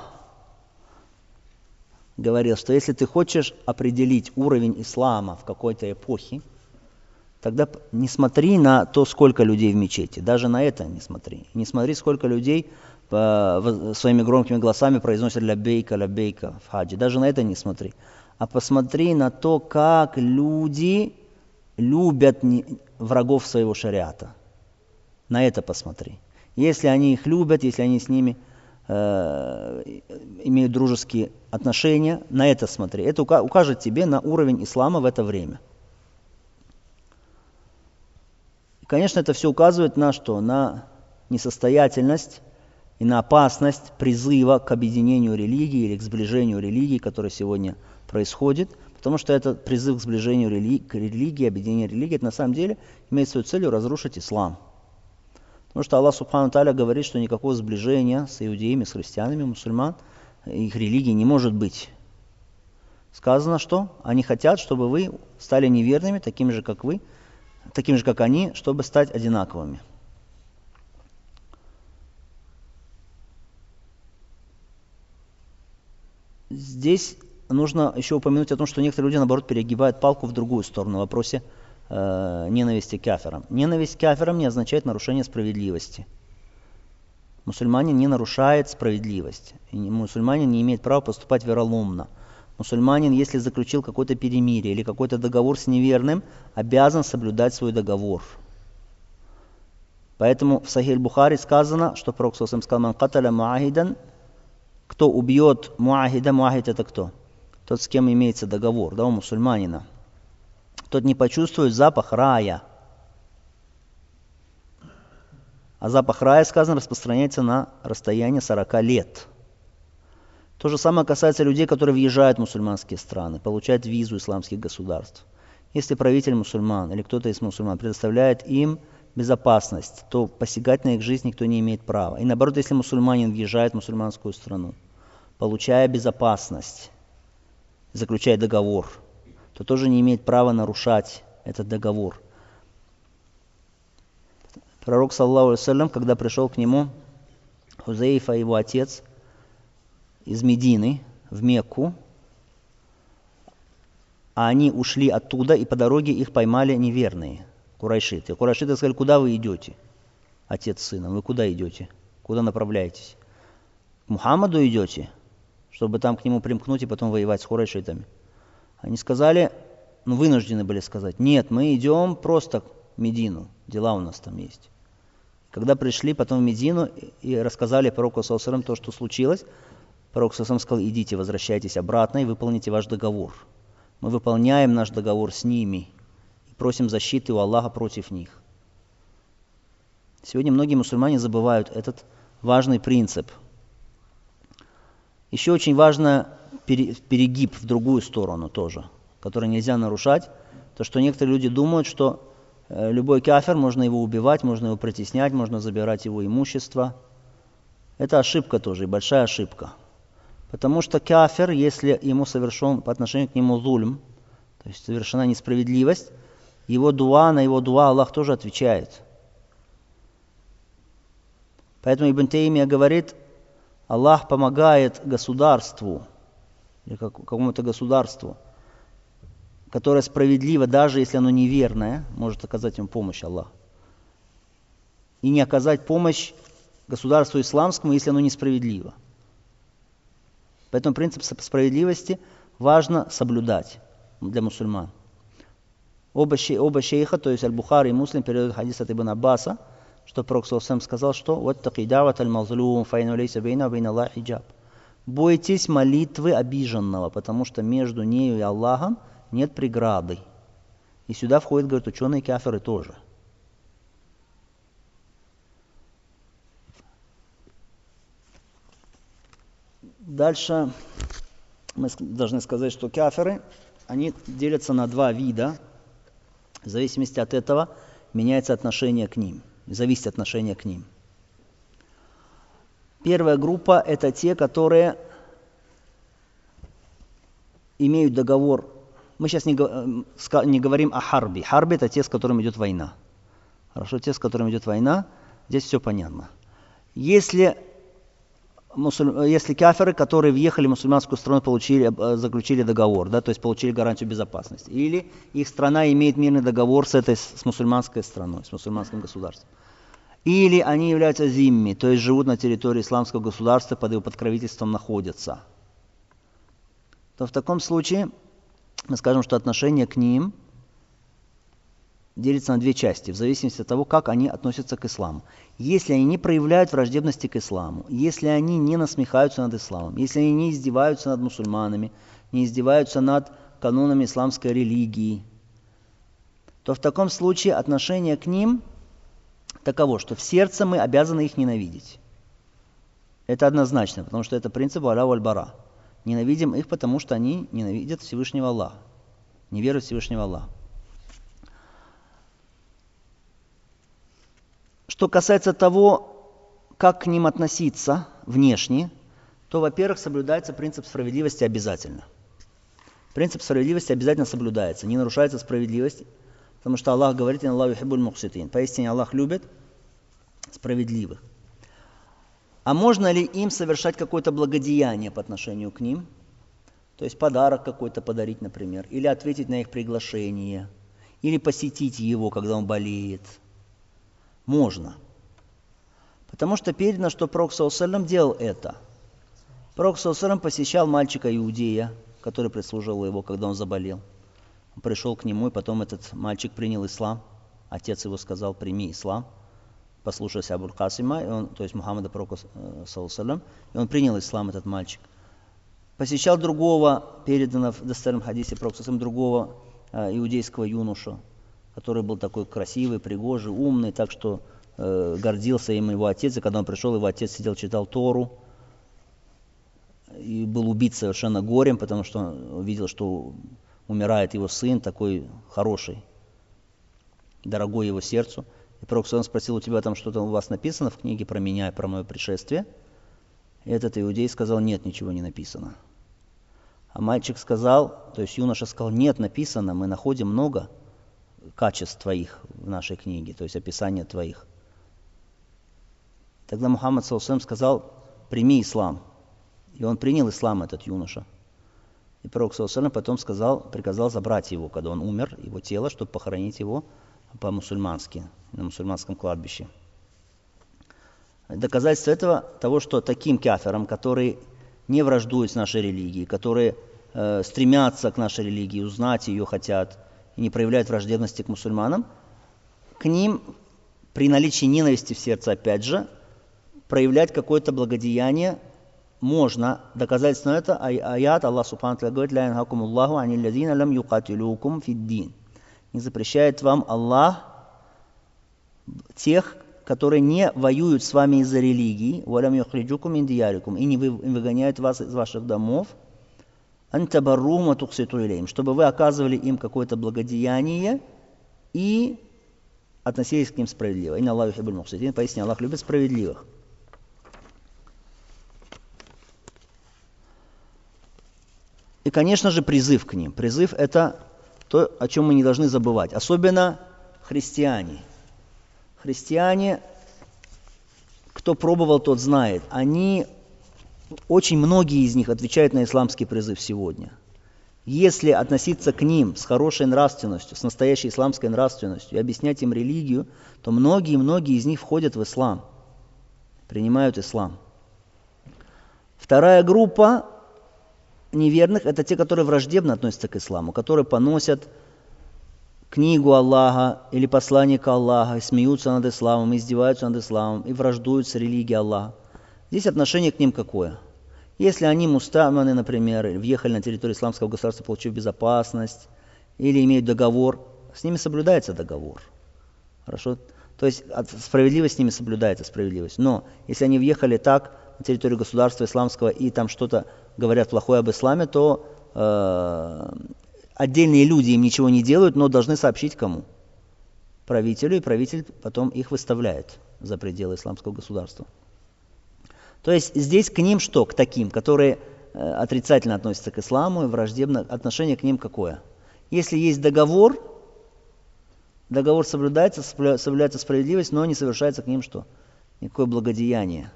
говорил, что если ты хочешь определить уровень ислама в какой-то эпохе, тогда не смотри на то, сколько людей в мечети, даже на это не смотри. Не смотри, сколько людей по, своими громкими голосами произносят ляббейка, ляббейка в хаджи, даже на это не смотри. А посмотри на то, как люди любят врагов своего шариата. На это посмотри. Если они их любят, если они с ними э, имеют дружеские отношения, на это смотри. Это укажет тебе на уровень ислама в это время. И, конечно, это все указывает на что? На несостоятельность и на опасность призыва к объединению религии или к сближению религии, которое сегодня происходит. Потому что этот призыв к сближению религии, к религии, объединению религии, это на самом деле имеет свою целью разрушить ислам. Потому что Аллах Субхану Тааля говорит, что никакого сближения с иудеями, с христианами, мусульман, их религии не может быть. Сказано, что они хотят, чтобы вы стали неверными, такими же, как вы, такими же, как они, чтобы стать одинаковыми. Здесь нужно еще упомянуть о том, что некоторые люди, наоборот, перегибают палку в другую сторону в вопросе э, ненависти к кафирам. Ненависть к кафирам не означает нарушение справедливости. Мусульманин не нарушает справедливость. И мусульманин не имеет права поступать вероломно. Мусульманин, если заключил какое-то перемирие или какой-то договор с неверным, обязан соблюдать свой договор. Поэтому в Сахих Бухари сказано, что Пророк саллаллаху алейхи ва саллям сказал: «Ман каталя муахидан», кто убьет муахида, муахид это кто? Тот, с кем имеется договор, да, у мусульманина. Тот не почувствует запах рая. А запах рая, сказано, распространяется на расстояние сорока лет. То же самое касается людей, которые въезжают в мусульманские страны, получают визу исламских государств. Если правитель мусульман или кто-то из мусульман предоставляет им безопасность, то посягать на их жизнь никто не имеет права. И наоборот, если мусульманин въезжает в мусульманскую страну, получая безопасность, заключая договор, то тоже не имеет права нарушать этот договор. Пророк, саллаллаху алейхи ва саллям, когда пришел к нему Хузейфа, его отец, из Медины в Мекку, а они ушли оттуда, и по дороге их поймали неверные, курайшиты. Курайшиты сказали: куда вы идете, отец с сыном, вы куда идете, куда направляетесь? К Мухаммаду идете, чтобы там к нему примкнуть и потом воевать с курайшитами? Они сказали, ну вынуждены были сказать: нет, мы идем просто в Медину, дела у нас там есть. Когда пришли потом в Медину и рассказали пророку саллаллаху алейхи ва саллям то, что случилось, пророк саллаллаху алейхи ва саллям сказал: идите, возвращайтесь обратно и выполните ваш договор. Мы выполняем наш договор с ними и просим защиты у Аллаха против них. Сегодня многие мусульмане забывают этот важный принцип. Еще очень важно перегиб в другую сторону тоже, который нельзя нарушать. То, что некоторые люди думают, что любой кафир, можно его убивать, можно его притеснять, можно забирать его имущество. Это ошибка тоже, и большая ошибка. Потому что кафир, если ему совершен по отношению к нему зульм, то есть совершена несправедливость, его дуа, на его дуа Аллах тоже отвечает. Поэтому Ибн Таймия говорит, Аллах помогает государству, или какому-то государству, которое справедливо, даже если оно неверное, может оказать ему помощь Аллах. И не оказать помощь государству исламскому, если оно несправедливо. Поэтому принцип справедливости важно соблюдать для мусульман. Оба, оба шейха, то есть Аль-Бухари и Муслим, передают хадис от Ибн Аббаса, что Пророк саллаллаху алейхи ва саллям сказал, что «Ваттаки дават аль-мазлум, файну лейса бейна бейна Аллах хиджаб». Бойтесь молитвы обиженного, потому что между нею и Аллахом нет преграды. И сюда входят, говорят, ученые кафиры тоже. Дальше мы должны сказать, что кафиры, они делятся на два вида. В зависимости от этого меняется отношение к ним, зависит отношение к ним. Первая группа – это те, которые имеют договор. Мы сейчас не, не говорим о харби. Харби – это те, с которыми идет война. Хорошо, те, с которыми идет война, здесь все понятно. Если, мусуль... Если кафиры, которые въехали в мусульманскую страну, получили, заключили договор, да, то есть получили гарантию безопасности, или их страна имеет мирный договор с, этой, с мусульманской страной, с мусульманским государством, или они являются зимми, то есть живут на территории исламского государства, под его покровительством находятся, то в таком случае мы скажем, что отношение к ним делится на две части, в зависимости от того, как они относятся к исламу. Если они не проявляют враждебности к исламу, если они не насмехаются над исламом, если они не издеваются над мусульманами, не издеваются над канонами исламской религии, то в таком случае отношение к ним таково, что в сердце мы обязаны их ненавидеть. Это однозначно, потому что это принцип аля валь бара. Ненавидим их, потому что они ненавидят Всевышнего Аллаха, не веруют в Всевышнего Аллаха. Что касается того, как к ним относиться внешне, то, во-первых, соблюдается принцип справедливости обязательно. Принцип справедливости обязательно соблюдается, не нарушается справедливость, потому что Аллах говорит: «Аллаху юхиббуль мукситин». Поистине Аллах любит справедливых. А можно ли им совершать какое-то благодеяние по отношению к ним? То есть подарок какой-то подарить, например, или ответить на их приглашение, или посетить его, когда он болеет? Можно. Потому что передано, что Пророк саллаллаху алейхи ва саллям делал это. Пророк саллаллаху алейхи ва саллям посещал мальчика-иудея, который прислуживал его, когда он заболел. Он пришел к нему, и потом этот мальчик принял ислам. Отец его сказал: прими ислам, послушайся Абуль Касима, и он, то есть Мухаммада Пророка саллаллаху алейхи ва саллям, и он принял ислам, этот мальчик. Посещал другого, передано в достоверном хадисе Пророка саллаллаху алейхи ва саллям, другого э, иудейского юношу, который был такой красивый, пригожий, умный, так что э, гордился им его отец. И когда он пришел, его отец сидел, читал Тору, и был убит совершенно горем, потому что он увидел, что умирает его сын, такой хороший, дорогой его сердцу. И Пророк саллаллаху алейхи ва саллям спросил: у тебя там что-то у вас написано в книге про меня и про мое пришествие? И этот иудей сказал: нет, ничего не написано. А мальчик сказал, то есть юноша сказал: нет, написано, мы находим много качеств твоих в нашей книге, то есть описание твоих. Тогда Мухаммад саллаллаху алейхи ва саллям сказал: прими ислам. И он принял ислам, этот юноша. И Пророк саллаллаху алейхи ва саллям потом сказал, приказал забрать его, когда он умер, его тело, чтобы похоронить его по-мусульмански, на мусульманском кладбище. Доказательство этого, того, что таким кафирам, которые не враждуют с нашей религией, которые э, стремятся к нашей религии, узнать ее хотят, и не проявляют враждебности к мусульманам, к ним при наличии ненависти в сердце, опять же, проявлять какое-то благодеяние можно. Доказательство это аят Аллах Субхану ва Тааля говорит: «Ля янхакумуллаху анил лазина лам юкатилукум фиддин». Не запрещает вам Аллах тех, которые не воюют с вами из-за религии, валям юхриджукум мин диярикум, и не выгоняют вас из ваших домов, антабаррухум ва тухситу илейхим, чтобы вы оказывали им какое-то благодеяние и относились к ним справедливо. Инна Аллаху юхиббуль мукситин, поясни, Аллах любит справедливых. И, конечно же, призыв к ним. Призыв – это то, о чем мы не должны забывать. Особенно христиане. Христиане, кто пробовал, тот знает. Они, очень многие из них отвечают на исламский призыв сегодня. Если относиться к ним с хорошей нравственностью, с настоящей исламской нравственностью и объяснять им религию, то многие-многие из них входят в ислам, принимают ислам. Вторая группа неверных – это те, которые враждебно относятся к исламу, которые поносят книгу Аллаха или посланника Аллаха, и смеются над исламом, и издеваются над исламом, и враждуют с религией Аллаха. Здесь отношение к ним какое? Если они мустаманы, например, въехали на территорию исламского государства, получив безопасность, или имеют договор, с ними соблюдается договор. Хорошо? То есть справедливость с ними соблюдается, справедливость. Но если они въехали так на территорию государства исламского и там что-то говорят плохое об исламе, то э, отдельные люди им ничего не делают, но должны сообщить кому? Правителю, и правитель потом их выставляет за пределы исламского государства. То есть здесь к ним что? К таким, которые э, отрицательно относятся к исламу и враждебно. Отношение к ним какое? Если есть договор, договор соблюдается, соблюдается справедливость, но не совершается к ним что? Никакое благодеяние.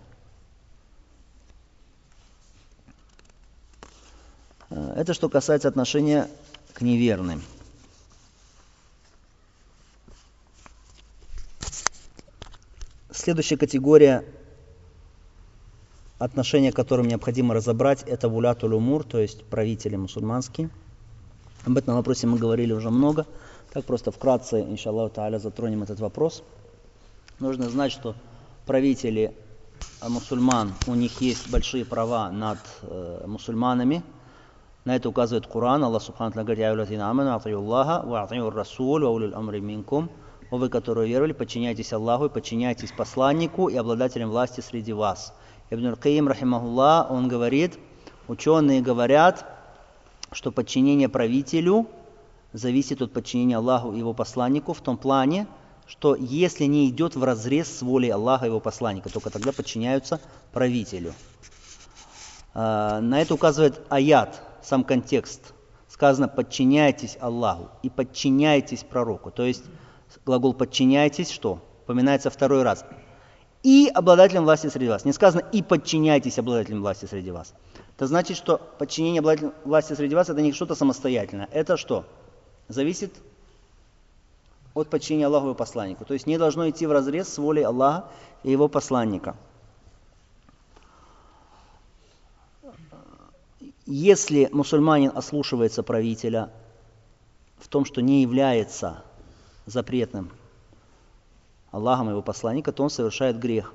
Это что касается отношения к неверным. Следующая категория отношения, к которым необходимо разобрать, это вулятуль умур, то есть правители мусульманские. Об этом вопросе мы говорили уже много. Так просто вкратце, иншаллаху тааля, затронем этот вопрос. Нужно знать, что правители мусульман, у них есть большие права над э, мусульманами. На это указывает Коран. Аллах субхану ва тааля говорит: «Я аману атию Аллаха ва атию расуль ва улил амри минкум». О вы, которые веровали, подчиняйтесь Аллаху и подчиняйтесь посланнику и обладателям власти среди вас. Ибн аль-Каим, рахимахуллах, он говорит, ученые говорят, что подчинение правителю зависит от подчинения Аллаху и его посланнику в том плане, что если не идет вразрез с волей Аллаха и его посланника, только тогда подчиняются правителю. На это указывает аят, сам контекст. Сказано: подчиняйтесь Аллаху и подчиняйтесь пророку. То есть глагол подчиняйтесь, что? Упоминается второй раз. И обладателям власти среди вас. Не сказано и подчиняйтесь обладателям власти среди вас. Это значит, что подчинение обладателям власти среди вас это не что-то самостоятельное. Это что? Зависит от подчинения Аллаху и посланнику. То есть не должно идти вразрез с волей Аллаха и его посланника. Если мусульманин ослушивается правителя в том, что не является запретным Аллахом и его посланника, то он совершает грех.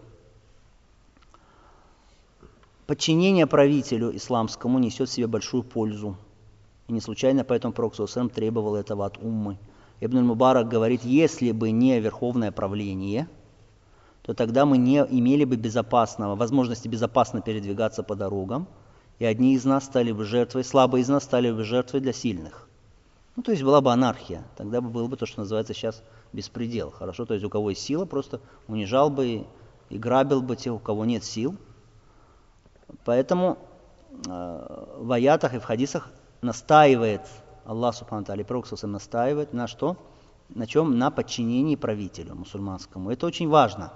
Подчинение правителю исламскому несет в себе большую пользу. И не случайно поэтому пророк саллаллаху алейхи ва саллям требовал этого от уммы. Ибн аль-Мубарак говорит: если бы не верховное правление, то тогда мы не имели бы безопасного, возможности безопасно передвигаться по дорогам, и одни из нас стали бы жертвой, слабые из нас стали бы жертвой для сильных. Ну, то есть была бы анархия, тогда бы было бы то, что называется сейчас беспредел. Хорошо, то есть у кого есть сила, просто унижал бы и, и грабил бы тех, у кого нет сил. Поэтому э, в аятах и в хадисах настаивает Аллах субхану ва тааля, и пророк саллаллаху алейхи ва саллям настаивает на что? На чем? На подчинении правителю мусульманскому. Это очень важно.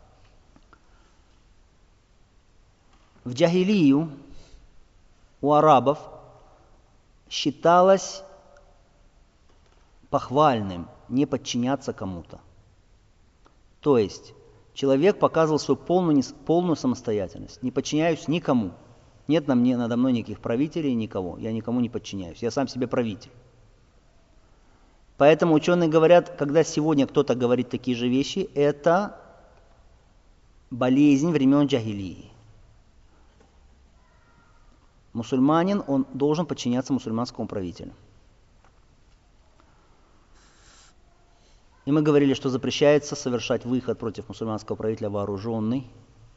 В джахилию у арабов считалось похвальным не подчиняться кому-то. То есть человек показывал свою полную, полную самостоятельность. Не подчиняюсь никому. Нет на мне, надо мной никаких правителей, никого. Я никому не подчиняюсь. Я сам себе правитель. Поэтому ученые говорят, когда сегодня кто-то говорит такие же вещи, это болезнь времен джахилии. Мусульманин, он должен подчиняться мусульманскому правителю. И мы говорили, что запрещается совершать выход против мусульманского правителя вооруженный.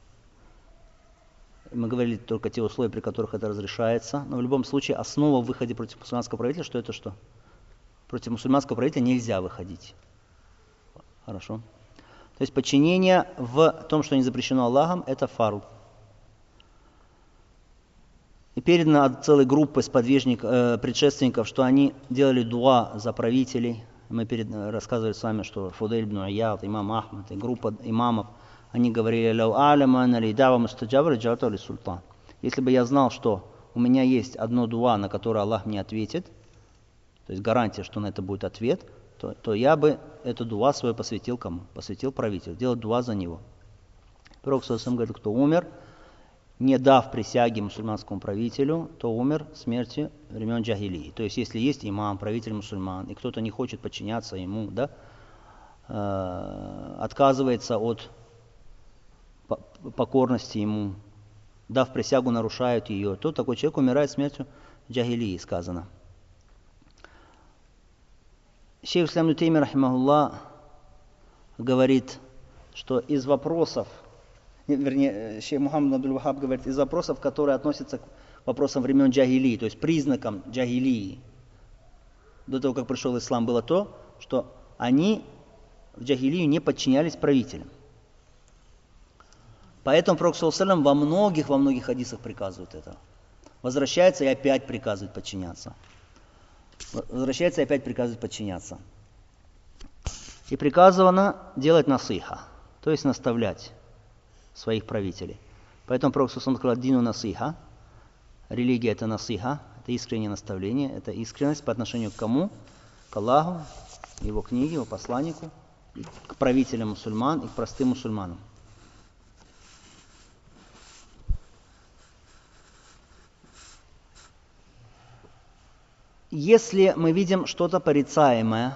Мы говорили только те условия, при которых это разрешается. Но в любом случае основа в выходе против мусульманского правителя, что это что? Против мусульманского правителя нельзя выходить. Хорошо. То есть подчинение в том, что не запрещено Аллахом, это фард. И передано от целой группы сподвижников, э, предшественников, что они делали дуа за правителей. Мы перед, рассказывали с вами, что Фудель ибн Ияд, имам Ахмад и группа имамов, они говорили: если бы я знал, что у меня есть одно дуа, на которое Аллах мне ответит, то есть гарантия, что на это будет ответ, то, то я бы эту дуа свою посвятил кому? Посвятил правителю, делать дуа за него. Пророк саллаллаху алейхи ва саллям говорит: кто умер, не дав присяги мусульманскому правителю, то умер смертью времен джахилии. То есть, если есть имам, правитель мусульман, и кто-то не хочет подчиняться ему, да, э, отказывается от покорности ему, дав присягу, нарушает ее, то такой человек умирает смертью джахилии, сказано. Шейх ислам ибн Теймия, рахимахуллах, говорит: что из вопросов, вернее, шейх Мухаммад Абдуль-Вахаб говорит, из вопросов, которые относятся к вопросам времен джахилии, то есть признакам джахилии, до того, как пришел ислам, было то, что они в джахилию не подчинялись правителям. Поэтому Пророк саллаллаху алейхи ва саллям во многих, во многих хадисах приказывает это. Возвращается и опять приказывает подчиняться. Возвращается и опять приказывает подчиняться. И приказано делать насиха, то есть наставлять своих правителей. Поэтому Пророк саллаллаху алейхи ва саллям сказал: «Дину насиха». Религия – это насиха, это искреннее наставление, это искренность по отношению к кому? К Аллаху, Его книге, Его посланнику, и к правителям мусульман и к простым мусульманам. Если мы видим что-то порицаемое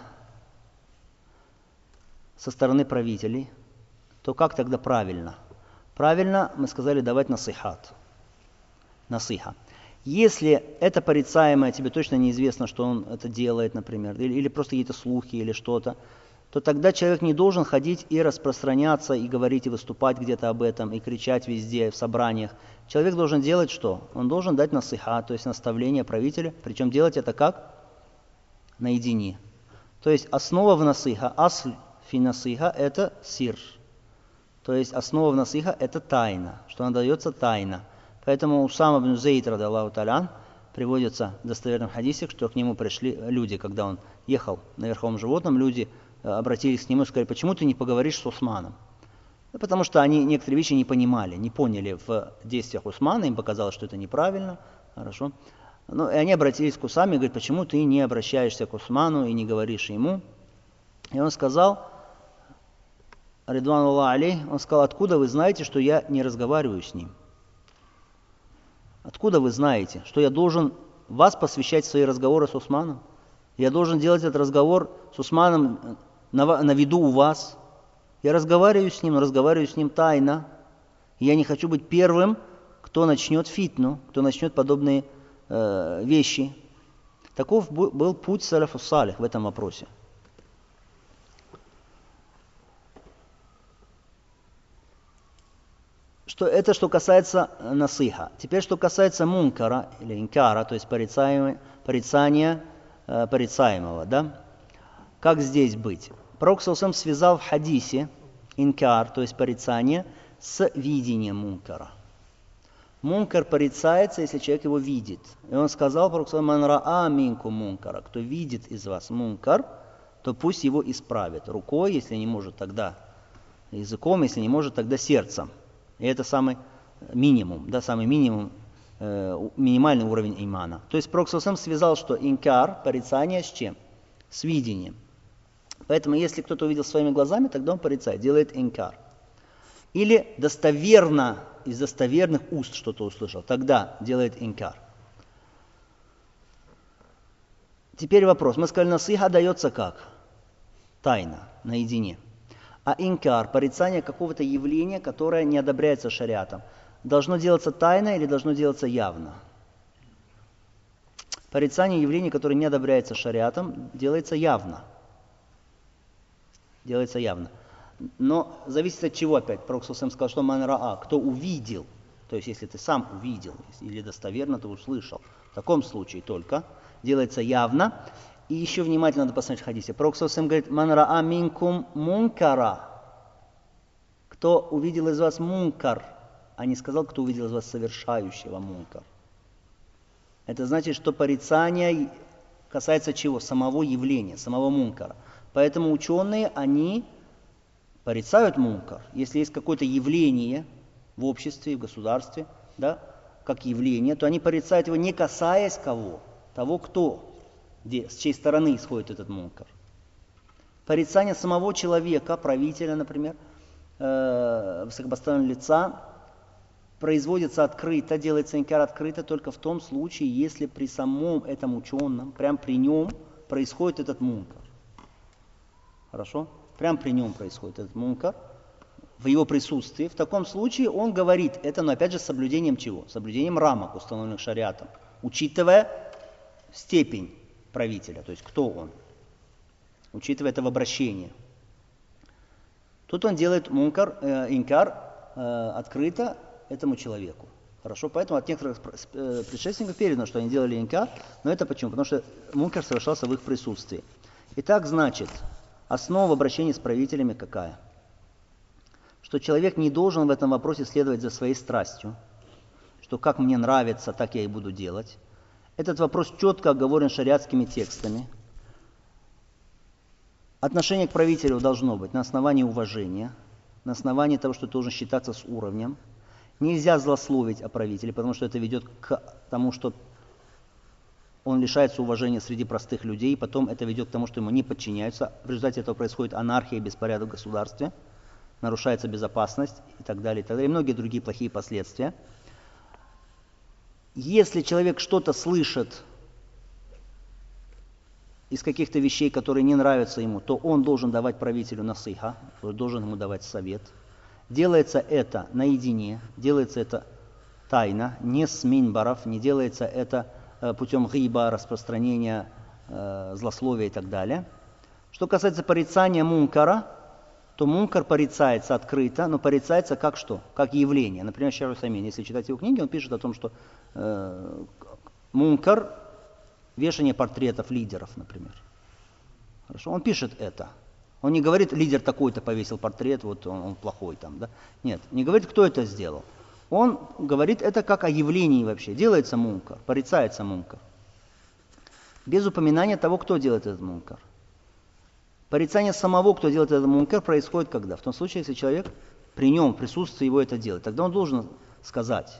со стороны правителей, то как тогда правильно? Правильно, мы сказали, давать насихат. Насиха. Если это порицаемое, тебе точно неизвестно, что он это делает, например, или, или просто какие-то слухи или что-то, то тогда человек не должен ходить и распространяться, и говорить, и выступать где-то об этом, и кричать везде, в собраниях. Человек должен делать что? Он должен дать насиха, то есть наставление правителя, причем делать это как? Наедине. То есть основа в насиха, асль фи насиха – это сир. То есть основа в насиха – это тайна, что она дается тайна. Поэтому Усама ибн Зейд, ради Аллаху та'аля, приводится в достоверном хадисе, что к нему пришли люди, когда он ехал на верховом животном, люди обратились к нему и сказали: почему ты не поговоришь с Усманом? Ну, потому что они некоторые вещи не понимали, не поняли в действиях Усмана, им показалось, что это неправильно, хорошо. Ну, и они обратились к Усаме и говорят: почему ты не обращаешься к Усману и не говоришь ему? И он сказал, Ридван Аллах алейх, он сказал: откуда вы знаете, что я не разговариваю с ним? Откуда вы знаете, что я должен вас посвящать в свои разговоры с Усманом? Я должен делать этот разговор с Усманом на, на виду у вас. Я разговариваю с ним, но разговариваю с ним тайно. И я не хочу быть первым, кто начнет фитну, кто начнет подобные э, вещи. Таков был путь салафу салих в этом вопросе. Что это что касается насиха. Теперь что касается мункара или инкара, то есть порицания, порицания э, порицаемого, да? Как здесь быть? Пророк саллаллаху алейхи ва саллям связал в хадисе инкар, то есть порицание, с видением мункара. Мункар порицается, если человек его видит. И он сказал, Пророк саллаллаху алейхи ва саллям: «Ман раа минкум мункара», кто видит из вас мункар, то пусть его исправит рукой, если не может, тогда языком, если не может, тогда сердцем. И это самый минимум, да, самый минимум, э, минимальный уровень имана. То есть Пророк саллаллаху алейхи ва саллям связал, что инкар, порицание, с чем? С видением. Поэтому если кто-то увидел своими глазами, тогда он порицает, делает инкар. Или достоверно, из достоверных уст что-то услышал, тогда делает инкар. Теперь вопрос. Мы сказали, насиха дается как? Тайно, наедине. А инкар, порицание какого-то явления, которое не одобряется шариатом, должно делаться тайно или должно делаться явно? Порицание явления, которое не одобряется шариатом, делается явно. Делается явно. Но зависит от чего опять. Пророк саллаллаху алейхи ва саллям сказал, что ман раа, кто увидел. То есть, если ты сам увидел, или достоверно ты услышал. В таком случае только делается явно. И еще внимательно надо посмотреть в хадисе. Пророк саллаллаху алейхи ва саллям говорит: ман раа минкум мункара. Кто увидел из вас мункар, а не сказал, кто увидел из вас совершающего мункар. Это значит, что порицание касается чего? Самого явления, самого мункара. Поэтому ученые, они порицают мункар. Если есть какое-то явление в обществе, в государстве, да, как явление, то они порицают его, не касаясь кого? Того, кто, где, с чьей стороны исходит этот мункар. Порицание самого человека, правителя, например, э, высокопоставленного лица, производится открыто, делается инкар открыто только в том случае, если при самом этом ученом, прям при нем происходит этот мункар. Хорошо? Прям при нем происходит этот мункар, в его присутствии. В таком случае он говорит это, но опять же с соблюдением чего? Соблюдением рамок, установленных шариатом, учитывая степень правителя, то есть кто он, учитывая это в обращении. Тут он делает мункар, э, инкар э, открыто этому человеку. Хорошо, поэтому от некоторых предшественников передано, что они делали инкар, но это почему? Потому что мункар совершался в их присутствии. Итак, значит, основа обращения с правителями какая? Что человек не должен в этом вопросе следовать за своей страстью, что как мне нравится, так я и буду делать. Этот вопрос четко оговорен шариатскими текстами. Отношение к правителю должно быть на основании уважения, на основании того, что ты должен считаться с уровнем. Нельзя злословить о правителе, потому что это ведет к тому, что он лишается уважения среди простых людей, потом это ведет к тому, что ему не подчиняются. В результате этого происходит анархия и беспорядок в государстве, нарушается безопасность и так далее, и так далее, и многие другие плохие последствия. Если человек что-то слышит из каких-то вещей, которые не нравятся ему, то он должен давать правителю насиха, должен ему давать совет. Делается это наедине, делается это тайно, не с минбаров, не делается это э, путем гиба, распространения э, злословия и так далее. Что касается порицания мункара, то мункар порицается открыто, но порицается как что? Как явление. Например, Шейх Усаймин, если читать его книги, он пишет о том, что э, мункар, вешание портретов лидеров, например. Хорошо, он пишет это. Он не говорит, лидер такой-то повесил портрет, вот он, он плохой там, да? Нет, не говорит, кто это сделал. Он говорит это как о явлении вообще. Делается мункар, порицается мункар. Без упоминания того, кто делает этот мункар. Порицание самого, кто делает этот мункар, происходит когда? В том случае, если человек при нем, в присутствии его это делает. Тогда он должен сказать.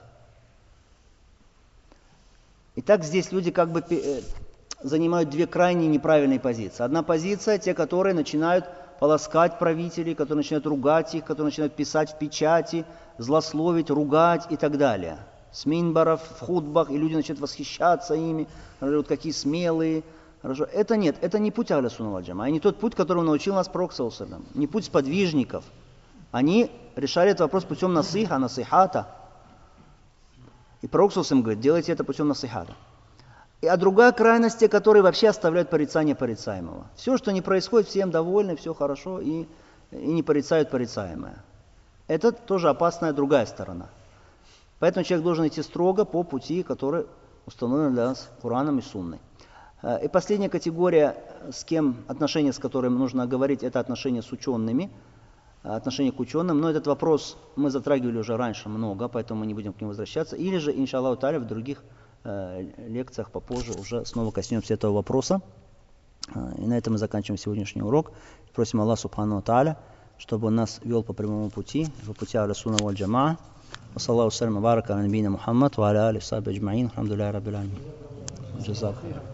Итак, здесь люди как бы занимают две крайне неправильные позиции. Одна позиция, те, которые начинают полоскать правителей, которые начинают ругать их, которые начинают писать в печати, злословить, ругать и так далее. С минбаров, в хутбах, и люди начинают восхищаться ими, вот какие смелые. Хорошо. Это нет, это не путь Ахля Сунна валь Джамаа, а не тот путь, которого научил нас Пророк саллаллаху алейхи ва саллям, не путь сподвижников. Они решали этот вопрос путем насиха, насихата. И Пророк саллаллаху алейхи ва саллям говорит, делайте это путем насихата. И, а другая крайность, те, которые вообще оставляют порицание порицаемого. Все, что не происходит, всем довольны, все хорошо, и, и не порицают порицаемое. Это тоже опасная другая сторона. Поэтому человек должен идти строго по пути, который установлен для нас Кораном и Сунной. И последняя категория, с кем отношения, с которыми нужно говорить, это отношения с учеными, отношения к ученым. Но этот вопрос мы затрагивали уже раньше много, поэтому мы не будем к нему возвращаться. Или же, иншаллаху тааля, в других э, лекциях попозже уже снова коснемся этого вопроса. И на этом мы заканчиваем сегодняшний урок. Просим Аллаха субхану ва тааля, чтобы Он нас вел по прямому пути, по пути Ахля Сунна валь Джамаа. Вассалаллаху салям барака аля набийина Мухаммад ва аля алихи ва сахбихи аджмаин. Алхамдулиллахи раббил аламин. Джазаку.